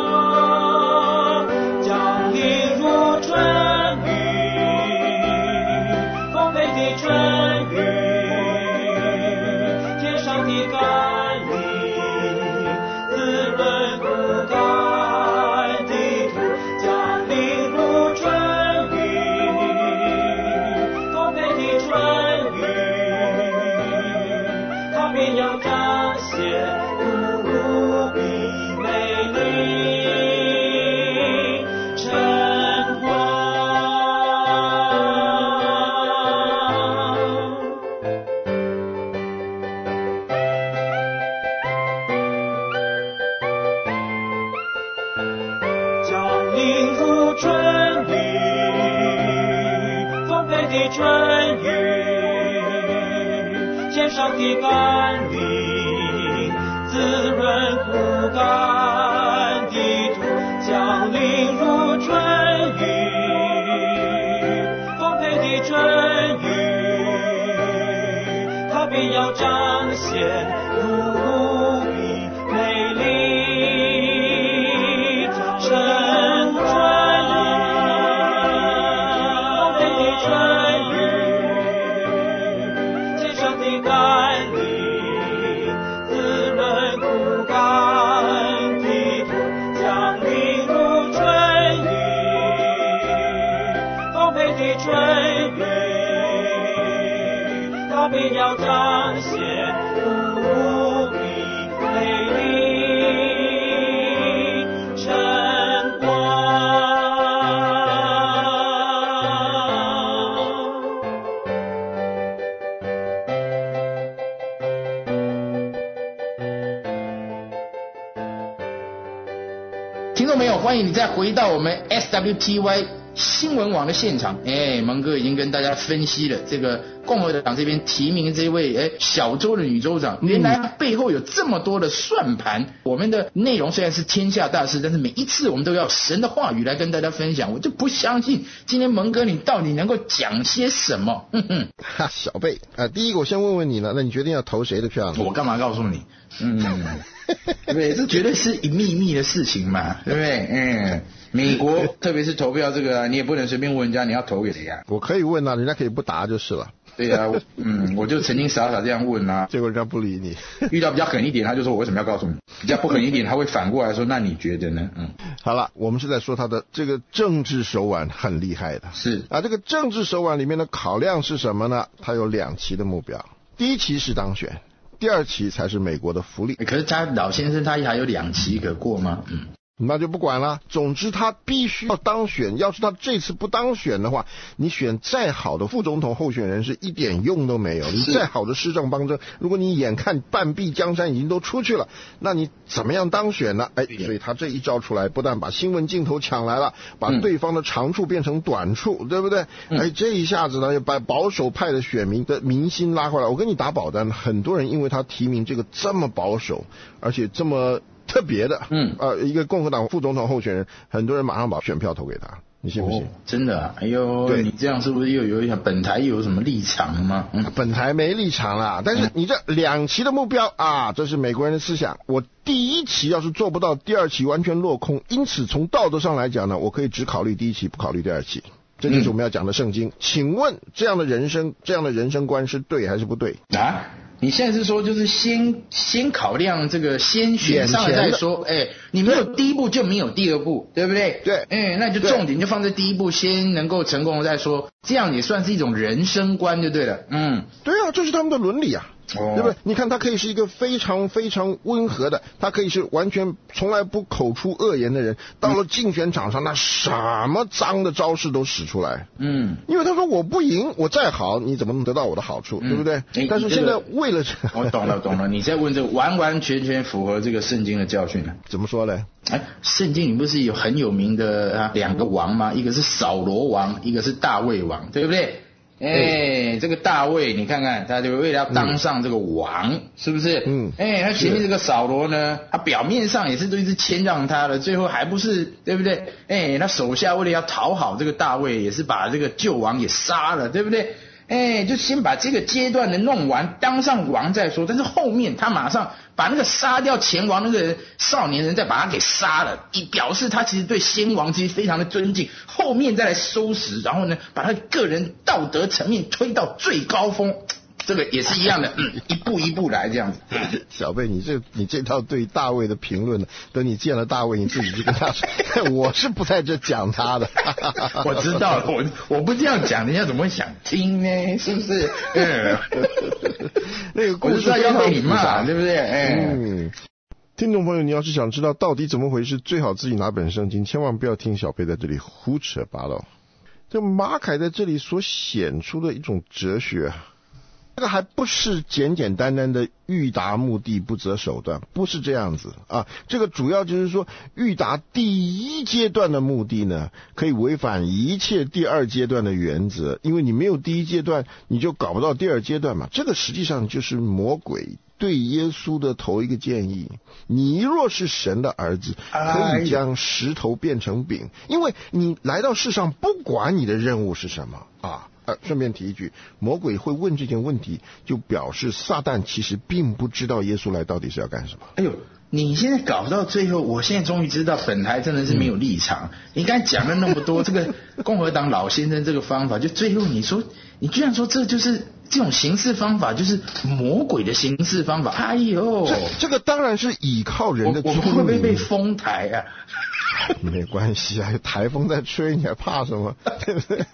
上的甘霖，滋润枯干的土，降临如春雨，丰沛的春雨，它必要彰显无比美丽。 春雨，坚上的甘霖，滋润枯干的土，降临如春雨，丰沛的春雨，它必要彰显无比美丽晨光。 听众朋友，欢迎你再回到我们 SWTY 新闻网的现场。蒙哥已经跟大家分析了这个共和党这边提名这位小州的女州长，原来背后有这么多的算盘。我们的内容虽然是天下大事，但是每一次我们都要神的话语来跟大家分享。我就不相信今天蒙哥你到底能够讲些什么。 小贝第一个我先问问你呢，那你决定要投谁的票呢？ 我干嘛告诉你？对不对？这绝对是一秘密的事情嘛，对不对？美国特别是投票这个，你也不能随便问人家你要投给谁啊。 我可以问啊，人家可以不答就是了。 对啊，我就曾经傻傻这样问啊， 结果人家不理你。 遇到比较狠一点，他就说我为什么要告诉你？比较不狠一点，他会反过来说那你觉得呢？ 好了，我们是在说他的这个政治手腕很厉害的。 是这个政治手腕里面的考量是什么呢？他有2期的目标，第一期是当选，第2期才是美国的福利。 可是他老先生他还有2期可过吗？ 那就不管了，总之他必须要当选。要是他这次不当选的话，你选再好的副总统候选人是一点用都没有。你再好的施政方针，如果你眼看半壁江山已经都出去了，那你怎么样当选呢？所以他这一招出来，不但把新闻镜头抢来了，把对方的长处变成短处，对不对？这一下子呢，又把保守派的选民的民心拉回来。我跟你打保单，很多人因为他提名这个这么保守，而且这么特别的，一个共和党副总统候选人，很多人马上把选票投给他，你信不信？ 真的啊？你这样是不是又有一下本台又有什么立场吗？ 本台没立场啦，但是你这2期的目标这是美国人的思想。我第1期要是做不到，第2期完全落空。因此从道德上来讲呢，我可以只考虑第1期，不考虑第2期。这就是我们要讲的圣经。请问这样的人生观是对还是不对啊？你现在是说就是先考量这个，先选上来再说。你没有第一步就没有第2步，对不对？ 对。 那就重点就放在第1步，先能够成功再说，这样也算是一种人生观就对了。 对啊，这是他们的伦理啊。对不对？你看他可以是一个非常非常温和的，他可以是完全从来不口出恶言的人，到了竞选场上，那什么脏的招式都使出来。因为他说我不赢，我再好，你怎么能得到我的好处，对不对？但是现在为了我懂了，你在问这个完完全全符合这个圣经的教训了。 怎么说呢？ 圣经里不是有很有名的2个王吗？一个是扫罗王，一个是大卫王，对不对？这个大卫你看看，他就为了要当上这个王，是不是？他前面这个扫罗呢，他表面上也是都一直谦让他的，最后还不是，对不对？他手下为了要讨好这个大卫，也是把这个旧王给杀了，对不对？就先把这个阶段的弄完，当上王再说。但是后面他马上把那个杀掉前王那个少年人再把他给杀了，以表示他其实对先王其实非常的尊敬。后面再来收拾，然后呢，把他个人道德层面推到最高峰。这个也是一样的，一步一步来这样子。 小贝，你这套对大卫的评论呢，等你见了大卫，你自己就跟他说，我是不在这讲他的。 我知道了，我不这样讲，人家怎么会想听呢？是不是？ 那个故事要被你骂，对不对？ 听众朋友，你要是想知道到底怎么回事，最好自己拿本圣经，千万不要听小贝在这里胡扯八道。这马凯在这里所显出的一种哲学，这个还不是简简单单的欲达目的不择手段，不是这样子啊。这个主要就是说，欲达第1阶段的目的呢，可以违反一切第2阶段的原则，因为你没有第1阶段，你就搞不到第2阶段嘛。这个实际上就是魔鬼对耶稣的头一个建议：你若是神的儿子，可以将石头变成饼，因为你来到世上，不管你的任务是什么啊。顺便提一句，魔鬼会问这件问题，就表示撒旦其实并不知道耶稣来到底是要干什么。 你现在搞到最后，我现在终于知道本台真的是没有立场。你刚才讲了那么多，这个共和党老先生这个方法，就最后你居然说这就是这种行事方法，就是魔鬼的行事方法。哎呦， 这个当然是倚靠人的聪明。 我们会不会被封台啊？ 没关系啊，有台风在吹，你还怕什么？对不对？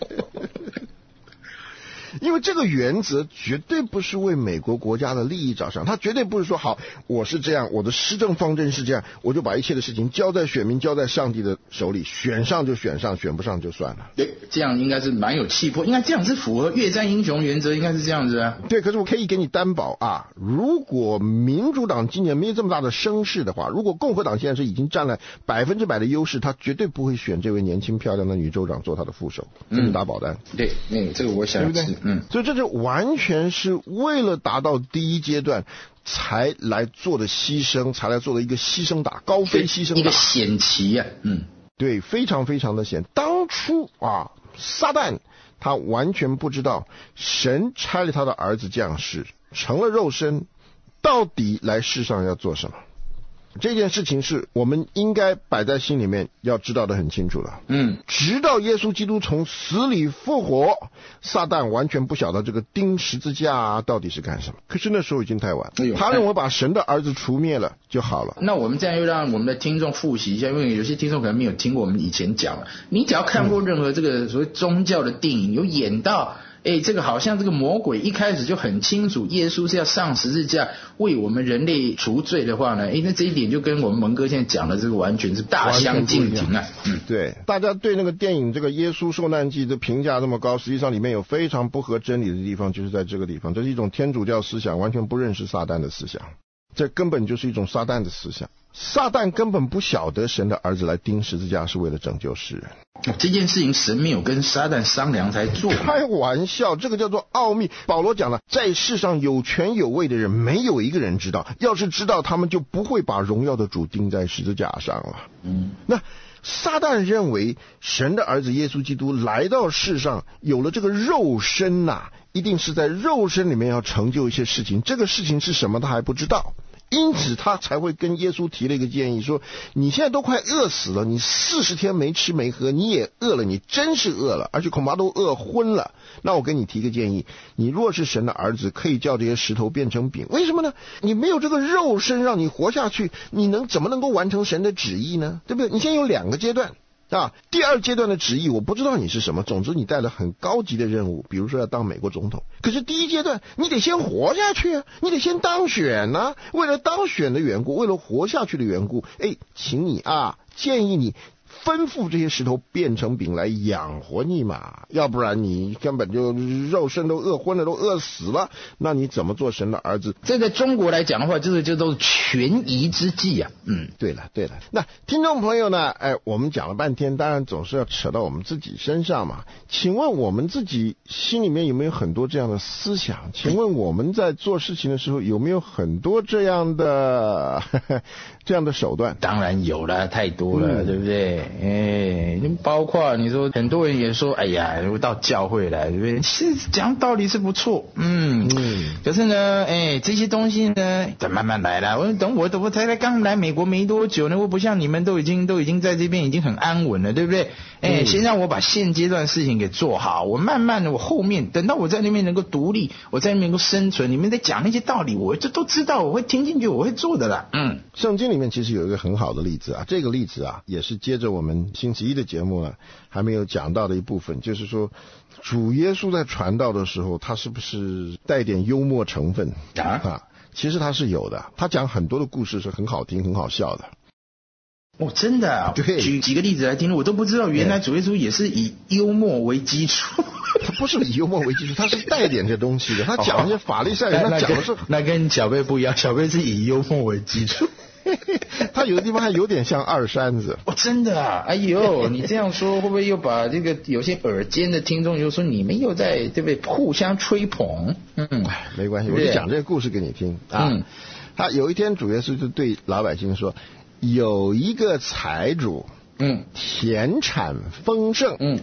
因为这个原则绝对不是为美国国家的利益着想，他绝对不是说好，我是这样，我的施政方针是这样，我就把一切的事情交在选民、交在上帝的手里，选上就选上，选不上就算了。 对，这样应该是蛮有气魄，应该这样是符合越战英雄原则，应该是这样子啊。 对，可是我可以给你担保啊，如果民主党今年没有这么大的声势的话，如果共和党现在是已经占了100%的优势，他绝对不会选这位年轻漂亮的女州长做他的副手，这是打保单。 对，这个我想对不对？所以这就完全是为了达到第一阶段才来做的牺牲，才来做的一个牺牲打，高飞牺牲打， 一个险棋啊。 对，非常非常的险。当初啊，撒旦他完全不知道神差了他的儿子降世，成了肉身，到底来世上要做什么。这件事情是我们应该摆在心里面，要知道的很清楚了。直到耶稣基督从死里复活，撒旦完全不晓得这个钉十字架到底是干什么。可是那时候已经太晚，他认为把神的儿子除灭了就好了。 那我们这样又让我们的听众复习一下，因为有些听众可能没有听过我们以前讲了。你只要看过任何这个所谓宗教的电影，有演到这个好像这个魔鬼一开始就很清楚耶稣是要上十字架为我们人类除罪的话呢，那这一点就跟我们蒙哥现在讲的这个完全是大相径庭啊。 对，大家对那个电影这个耶稣受难记的评价这么高，实际上里面有非常不合真理的地方，就是在这个地方，这是一种天主教思想，完全不认识撒旦的思想，这根本就是一种撒旦的思想。撒旦根本不晓得神的儿子来钉十字架是为了拯救世人。 这件事情神没有跟撒旦商量才做。 开玩笑，这个叫做奥秘。保罗讲了，在世上有权有位的人没有一个人知道，要是知道他们就不会把荣耀的主钉在十字架上了。那撒旦认为神的儿子耶稣基督来到世上有了这个肉身一定是在肉身里面要成就一些事情，这个事情是什么他还不知道，因此他才会跟耶稣提了一个建议，说你现在都快饿死了，你40天没吃没喝，你也饿了，你真是饿了，而且恐怕都饿昏了。那我跟你提个建议，你若是神的儿子，可以叫这些石头变成饼。为什么呢？你没有这个肉身让你活下去，你怎么能够完成神的旨意呢？对不对？你现在有2个阶段第2阶段的旨意我不知道你是什么，总之你带了很高级的任务，比如说要当美国总统。可是第1阶段你得先活下去你得先当选为了当选的缘故，为了活下去的缘故，请你建议你吩咐这些石头变成饼来养活你嘛，要不然你根本就肉身都饿昏了，都饿死了，那你怎么做神的儿子？ 这在中国来讲的话，这都是权宜之计啊。 对了，那听众朋友呢，我们讲了半天，当然总是要扯到我们自己身上嘛。请问我们自己心里面有没有很多这样的思想？请问我们在做事情的时候有没有很多这样的手段？ 当然有了，太多了，对不对？包括你说很多人也说，哎呀，我到教会来，对不对？是讲道理是不错，可是呢，这些东西呢，得慢慢来啦。我才刚来美国没多久呢，我不像你们都已经在这边已经很安稳了，对不对？先让我把现阶段事情给做好，我慢慢的，我后面等到我在那边能够独立，我在那边能够生存，你们在讲那些道理，我就都知道，我会听进去，我会做的啦。 圣经里面其实有一个很好的例子这个例子也是接着我们星期一的节目呢还没有讲到的一部分，就是说主耶稣在传道的时候，他是不是带点幽默成分其实他是有的，他讲很多的故事是很好听很好笑的。 真的对， 举几个例子来听，我都不知道原来主耶稣也是以幽默为基础。 他不是以幽默为基础，他是带点这东西的。他讲那些法利赛人，他讲的是那跟小贝不一样，小贝是以幽默为基础。 他有的地方还有点像二山子。 真的哎呦，你这样说会不会又把这个有些耳尖的听众又说你们又在对不对互相吹捧？ 没关系，我就讲这个故事给你听他有一天主耶稣就对老百姓说，有一个财主田产丰盛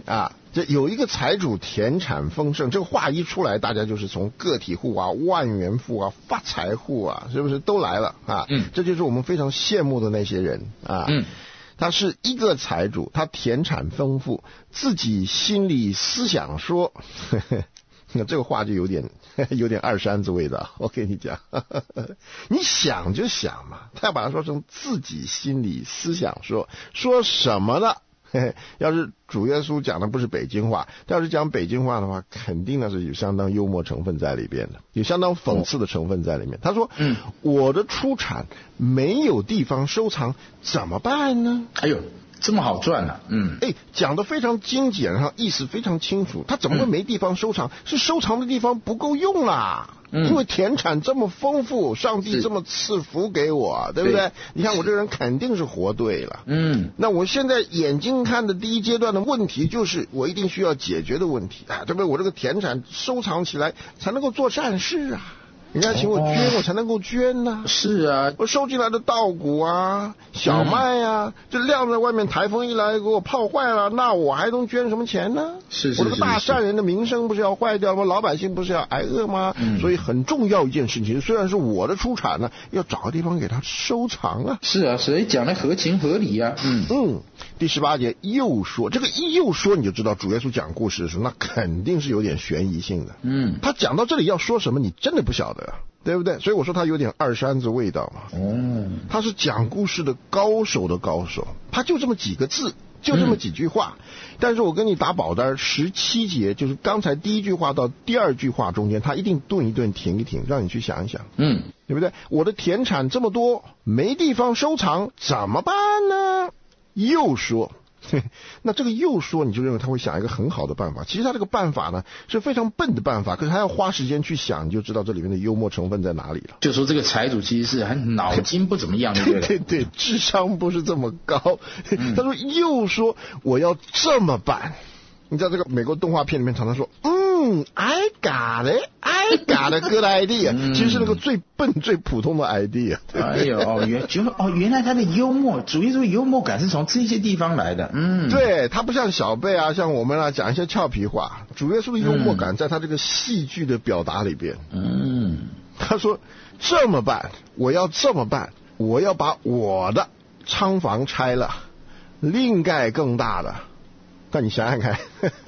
这有一个财主田产丰盛，这个话一出来，大家就是从个体户啊、万元户啊、发财户啊，是不是都来了啊？这就是我们非常羡慕的那些人啊。他是一个财主，他田产丰富，自己心里思想说，那这个话就有点二山子味道。我跟你讲，你想就想嘛，他要把它说成自己心里思想说什么呢？要是主耶稣讲的不是北京话，他要是讲北京话的话，肯定那是有相当幽默成分在里边的，有相当讽刺的成分在里面。他说，我的出产没有地方收藏，怎么办呢？ 哎呦，这么好赚啊！ 讲得非常精简，然后意思非常清楚。他怎么会没地方收藏？是收藏的地方不够用啦。因为田产这么丰富，上帝这么赐福给我，对不对？你看我这个人肯定是活对了。那我现在眼睛看的第一阶段的问题就是我一定需要解决的问题啊，对不对？我这个田产收藏起来才能够做善事啊。人家请我捐，我才能够捐呢。 是啊， 我收进来的稻谷啊、小麦啊，这晾在外面，台风一来给我泡坏了，那我还能捐什么钱呢？ 是我这个大善人的名声不是要坏掉吗？老百姓不是要挨饿吗？所以很重要一件事情，虽然是我的出产呢，要找个地方给他收藏啊。 是啊，所以讲的合情合理啊。 第18节又说，这个又说你就知道主耶稣讲故事的时候，那肯定是有点悬疑性的。他讲到这里要说什么，你真的不晓得。对不对？所以我说他有点二山子味道嘛。他是讲故事的高手的高手，他就这么几个字，就这么几句话。但是我跟你打保单，17节就是刚才第一句话到第二句话中间，他一定顿一顿，停一停，让你去想一想。对不对？我的田产这么多，没地方收藏，怎么办呢？又说。那这个又说，你就认为他会想一个很好的办法。其实他这个办法呢是非常笨的办法，可是他要花时间去想，你就知道这里面的幽默成分在哪里了。 就说这个财主其实是很脑筋不怎么样，对不对？ 对，智商不是这么高。他说又说我要这么办。你知道这个美国动画片里面常常说I got a good idea，其实是那个最笨最普通的 idea。 哎呦，原来他的幽默，主耶稣幽默感是从这些地方来的。 对，他不像小贝啊，像我们啊讲一些俏皮话，主耶稣的幽默感在他这个戏剧的表达里边。他说这么办，我要这么办，我要把我的仓房拆了，另盖更大的。但你想想看，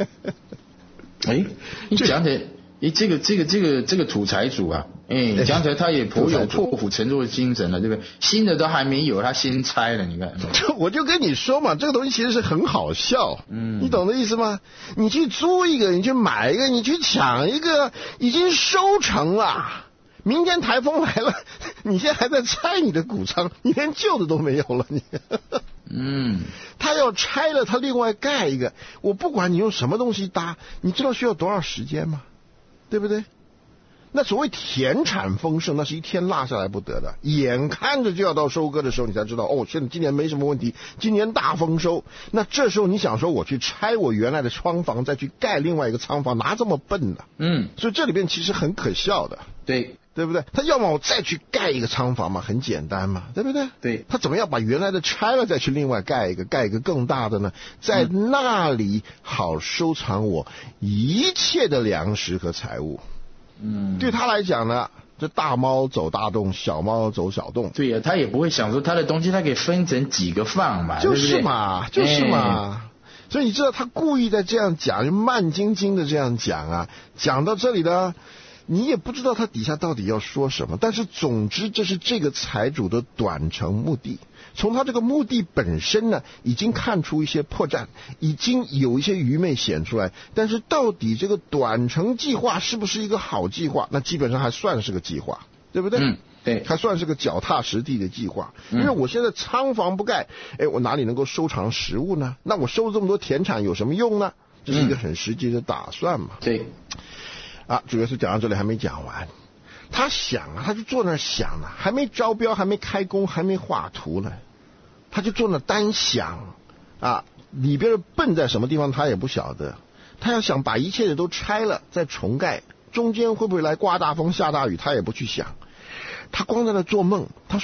你讲起来，这个土财主啊，讲起来他也颇有破釜沉舟的精神了，对不对？新的都还没有，他先拆了，你看。 我就跟你说嘛，这个东西其实是很好笑，你懂的意思吗？你去租一个，你去买一个，你去抢一个，已经收成了。明天台风来了，你现在还在拆你的谷仓，你连旧的都没有了，你。他要拆了，他另外盖一个。我不管你用什么东西搭，你知道需要多少时间吗？对不对？那所谓田产丰盛，那是一天落下来不得的，眼看着就要到收割的时候，你才知道现在今年没什么问题，今年大丰收。那这时候你想说我去拆我原来的仓房，再去盖另外一个仓房，哪这么笨呢？所以这里边其实很可笑的。对不对？他要么我再去盖一个仓房嘛，很简单嘛，对不对？ 对。 他怎么样把原来的拆了，再去另外盖一个更大的呢？在那里好收藏我一切的粮食和财物。对他来讲呢，这大猫走大洞，小猫走小洞。 对呀，他也不会想说他的东西他可以分成几个放嘛， 就是嘛，就是嘛。所以你知道他故意在这样讲，就慢津津的这样讲啊，讲到这里呢。你也不知道他底下到底要说什么，但是总之这是这个财主的短程目的。从他这个目的本身呢，已经看出一些破绽，已经有一些愚昧显出来。但是到底这个短程计划是不是一个好计划？那基本上还算是个计划，对不对？ 对， 还算是个脚踏实地的计划。因为我现在仓房不盖，我哪里能够收藏食物呢？那我收这么多田产有什么用呢？这是一个很实际的打算嘛。 对。 主要是讲到这里还没讲完，他想他就坐那儿想呢，还没招标，还没开工，还没画图呢，他就坐那单想里边的笨在什么地方他也不晓得，他要想把一切的都拆了再重盖，中间会不会来刮大风下大雨他也不去想，他光在那做梦。他说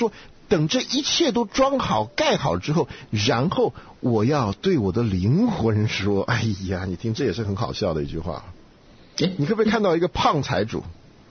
等这一切都装好盖好之后，然后我要对我的灵魂说，哎呀，你听，这也是很好笑的一句话。你可不可以看到一个胖财主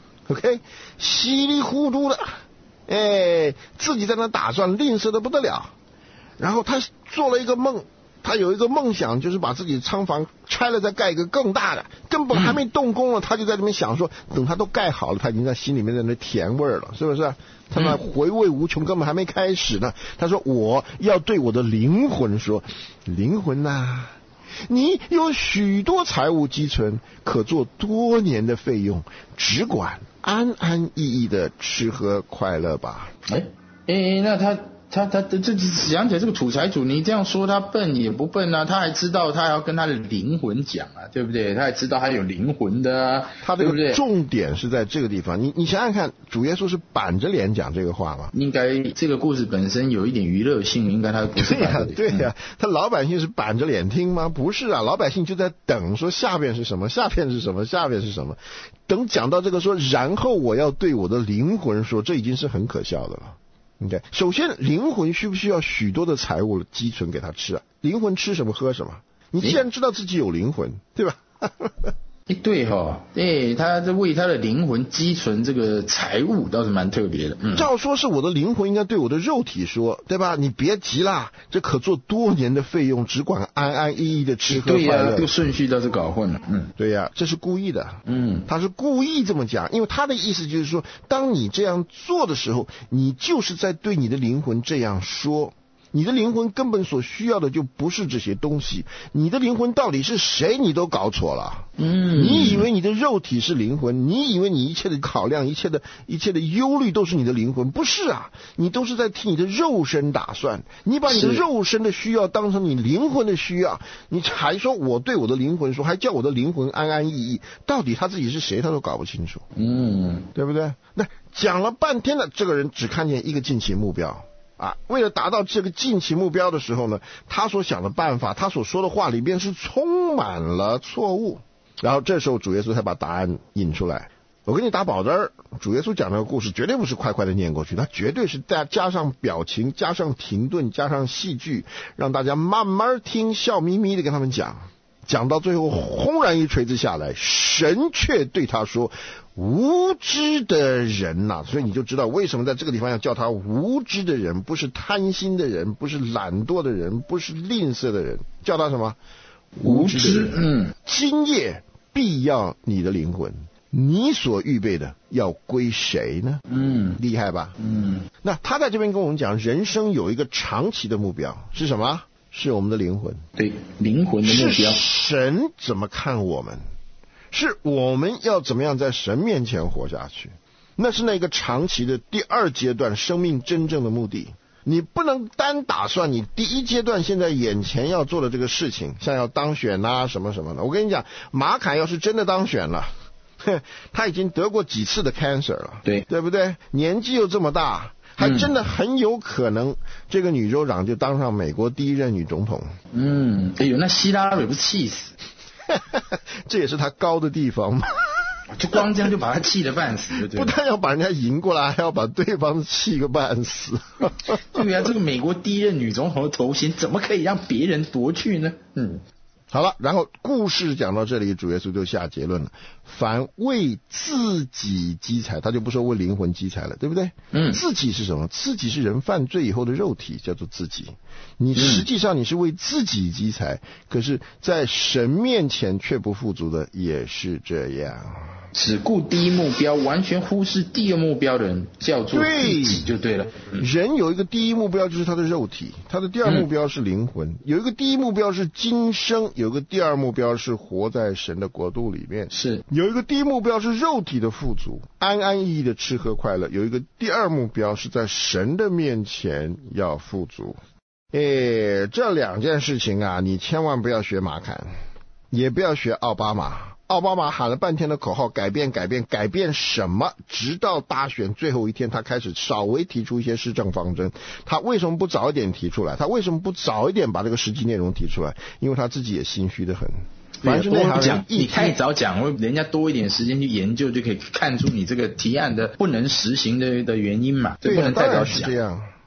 OK 稀里糊涂的自己在那打算，吝啬的不得了，然后他做了一个梦，他有一个梦想，就是把自己的仓房拆了再盖一个更大的，根本还没动工了，他就在那边想说，等他都盖好了，他已经在心里面在那甜味了，是不是？他那回味无穷，根本还没开始呢。他说我要对我的灵魂说，灵魂啊，你有许多财物积存，可做多年的费用，只管安安逸逸的吃喝快乐吧。 那他这想起来这个土财主，你这样说他笨也不笨啊，他还知道他要跟他的灵魂讲啊，对不对？他还知道他有灵魂的啊， 他这个重点是在这个地方。你想想看，主耶稣是板着脸讲这个话吗？ 应该这个故事本身有一点娱乐性，应该他不是板着脸。 对呀，他老百姓是板着脸听吗？不是啊，老百姓就在等说下边是什么，下边是什么，下边是什么。等讲到这个说，然后我要对我的灵魂说，这已经是很可笑的了。Okay. 首先灵魂需不需要许多的财物积存给他吃啊？灵魂吃什么喝什么？你既然知道自己有灵魂，对吧？ 对哈，他在为他的灵魂积存这个财物，倒是蛮特别的。 照说是我的灵魂应该对我的肉体说，对吧？你别急啦，这可做多年的费用，只管安安逸逸的吃喝快乐。 对呀，这个顺序倒是搞混了。 对呀，这是故意的。他是故意这么讲，因为他的意思就是说，当你这样做的时候，你就是在对你的灵魂这样说。你的灵魂根本所需要的就不是这些东西，你的灵魂到底是谁你都搞错了。你以为你的肉体是灵魂，你以为你一切的考量，一切的忧虑都是你的灵魂，不是啊，你都是在替你的肉身打算，你把你的肉身的需要当成你灵魂的需要，你还说我对我的灵魂说，还叫我的灵魂安安逸逸，到底他自己是谁他都搞不清楚。对不对？那讲了半天了，这个人只看见一个近期目标为了达到这个近期目标的时候呢，他所想的办法，他所说的话里边是充满了错误。然后这时候主耶稣才把答案引出来。我给你打保证，主耶稣讲这个故事绝对不是快快的念过去，他绝对是加上表情，加上停顿，加上戏剧，让大家慢慢听，笑眯眯的跟他们讲。讲到最后轰然一锤子下来，神却对他说，无知的人呐，所以你就知道为什么在这个地方要叫他无知的人，不是贪心的人，不是懒惰的人，不是吝啬的人，叫他什么？无知的人。今夜必要你的灵魂，你所预备的要归谁呢？厉害吧？那他在这边跟我们讲，人生有一个长期的目标是什么？是我们的灵魂。对，灵魂的目标。是神怎么看我们？是我们要怎么样在神面前活下去？那是那个长期的第二阶段生命真正的目的。你不能单打算你第一阶段现在眼前要做的这个事情，像要当选什么什么的。我跟你讲，马凯要是真的当选了，他已经得过几次的 cancer 了，对不对？年纪又这么大，还真的很有可能这个女州长就当上美国第一任女总统。哎呦，那希拉蕊不是气死？这也是他高的地方嘛。就光这样就把他气得半死，对，不但要把人家赢过来，还要把对方气个半死。对啊，这个美国第一任女总统的头衔怎么可以让别人夺去呢？好了，然后故事讲到这里，主耶稣就下结论了：凡为自己积财，他就不说为灵魂积财了，对不对？自己是什么？自己是人犯罪以后的肉体，叫做自己。你实际上你是为自己积财，可是在神面前却不富足的，也是这样。只顾第一目标，完全忽视第二目标的人，叫做自己就对了。人有一个第一目标就是他的肉体，他的第二目标是灵魂，有一个第一目标是今生，有一个第二目标是活在神的国度里面，是有一个第一目标是肉体的富足，安安逸逸的吃喝快乐，有一个第二目标是在神的面前要富足。这两件事情啊，你千万不要学马侃，也不要学奥巴马。奥巴马喊了半天的口号，改变什么？直到大选最后一天，他开始稍微提出一些施政方针。他为什么不早一点提出来？他为什么不早一点把这个实际内容提出来？因为他自己也心虚得很。反正不讲，你太早讲，人家多一点时间去研究，就可以看出你这个提案的不能实行的原因嘛。对，不能太早讲。这样。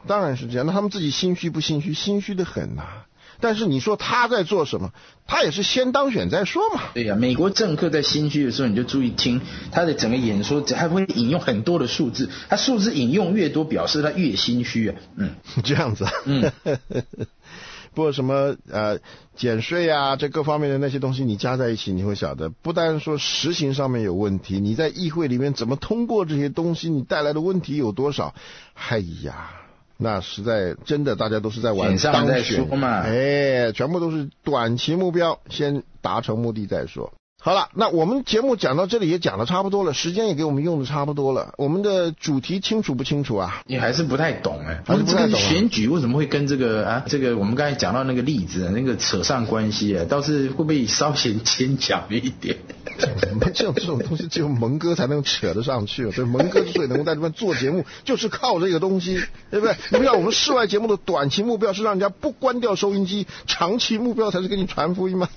当然是这样。那他们自己心虚不心虚？心虚的很呐。但是你说他在做什么？他也是先当选再说嘛。 对呀，美国政客在心虚的时候，你就注意听他的整个演说，他会引用很多的数字，他数字引用越多，表示他越心虚啊。 这样子啊。不过什么减税啊，这各方面的那些东西你加在一起，你会晓得，不但说实行上面有问题，你在议会里面怎么通过这些东西，你带来的问题有多少？哎呀。那实在真的，大家都是在玩当选嘛，全部都是短期目标，先达成目的再说。好了，那我们节目讲到这里也讲得差不多了，时间也给我们用的差不多了。我们的主题清楚不清楚啊？ 你还是不太懂还是不太懂。选举为什么会跟这个我们刚才讲到那个例子那个扯上关系啊？倒是会不会稍显牵强一点？ 这种东西只有蒙哥才能扯得上去，所以蒙哥之所以能够在这边做节目，就是靠这个东西，对不对？你不知道我们室外节目的短期目标是让人家不关掉收音机，长期目标才是给你传福音吗？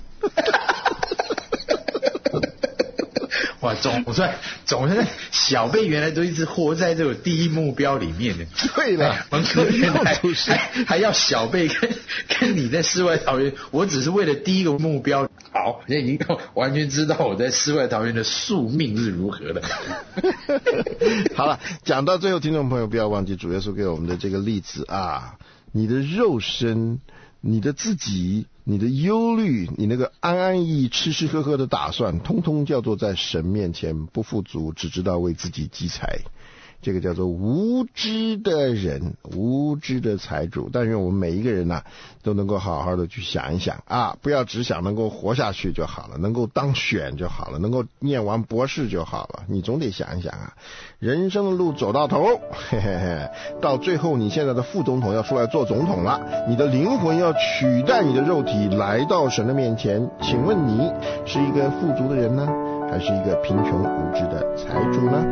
哇，总算小贝原来都一直活在这种第一目标里面的。 对了， 蒙哥原来还要小贝跟你在世外桃源，我只是为了第一个目标。好，现在已经完全知道我在世外桃源的宿命是如何的。 好了，讲到最后，听众朋友不要忘记主耶稣给我们的这个例子啊，你的肉身，你的自己，你的忧虑，你那个安安逸逸吃吃喝喝的打算，通通叫做在神面前不富足，只知道为自己积财。这个叫做无知的人，无知的财主。但愿我们每一个人呢，都能够好好的去想一想啊，不要只想能够活下去就好了，能够当选就好了，能够念完博士就好了。你总得想一想啊，人生的路走到头，到最后你现在的副总统要出来做总统了，你的灵魂要取代你的肉体来到神的面前。请问你是一个富足的人呢，还是一个贫穷无知的财主呢？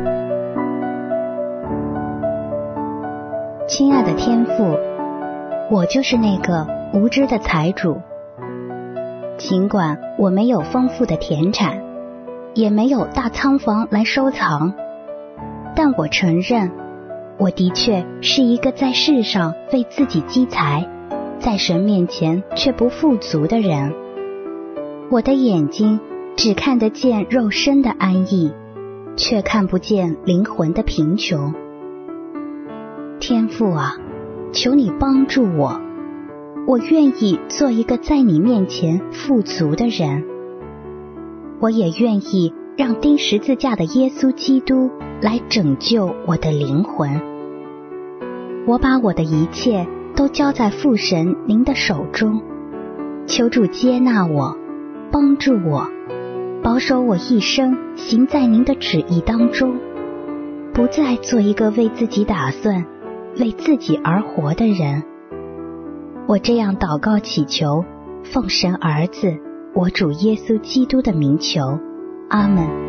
亲爱的天父，我就是那个无知的财主。尽管我没有丰富的田产，也没有大仓房来收藏，但我承认，我的确是一个在世上为自己积财，在神面前却不富足的人。我的眼睛只看得见肉身的安逸，却看不见灵魂的贫穷。天父啊，求你帮助我，我愿意做一个在你面前富足的人。我也愿意让钉十字架的耶稣基督来拯救我的灵魂。我把我的一切都交在父神您的手中，求主接纳我，帮助我，保守我一生行在您的旨意当中，不再做一个为自己打算，为自己而活的人。我这样祷告祈求，奉神儿子我主耶稣基督的名求，阿们。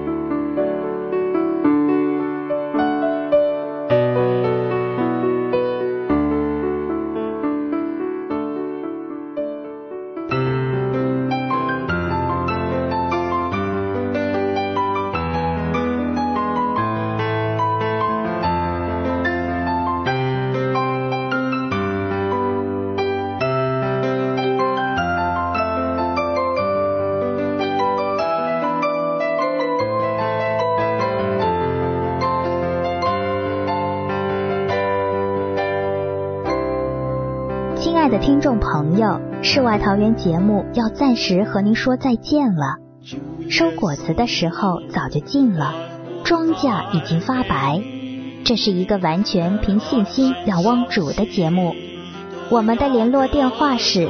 亲爱的听众朋友，世外桃源节目要暂时和您说再见了。收果子的时候早就近了，庄稼已经发白。这是一个完全凭信心仰望主的节目。我们的联络电话是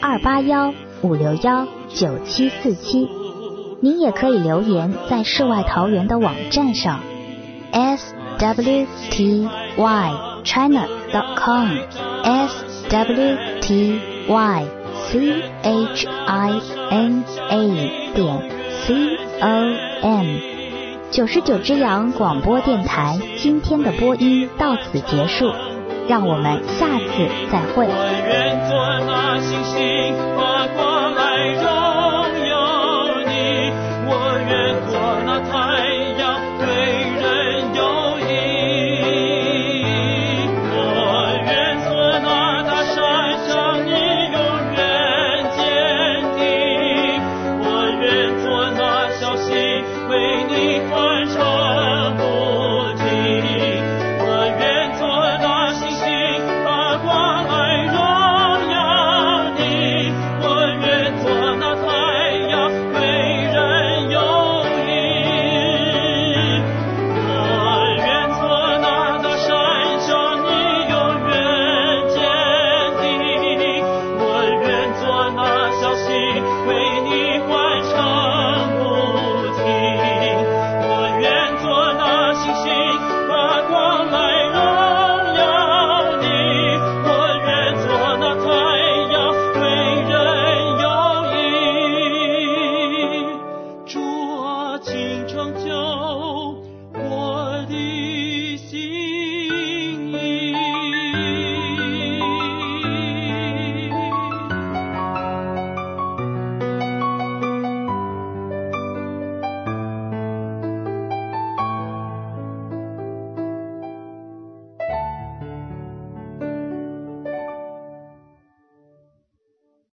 281-561-9747。您也可以留言在世外桃源的网站上 swtychina.com swtychina.com。 99之阳广播电台今天的播音到此结束，让我们下次再会。 我愿做那星星，发光来荣耀你，我愿做那太阳，对人有益，我愿做就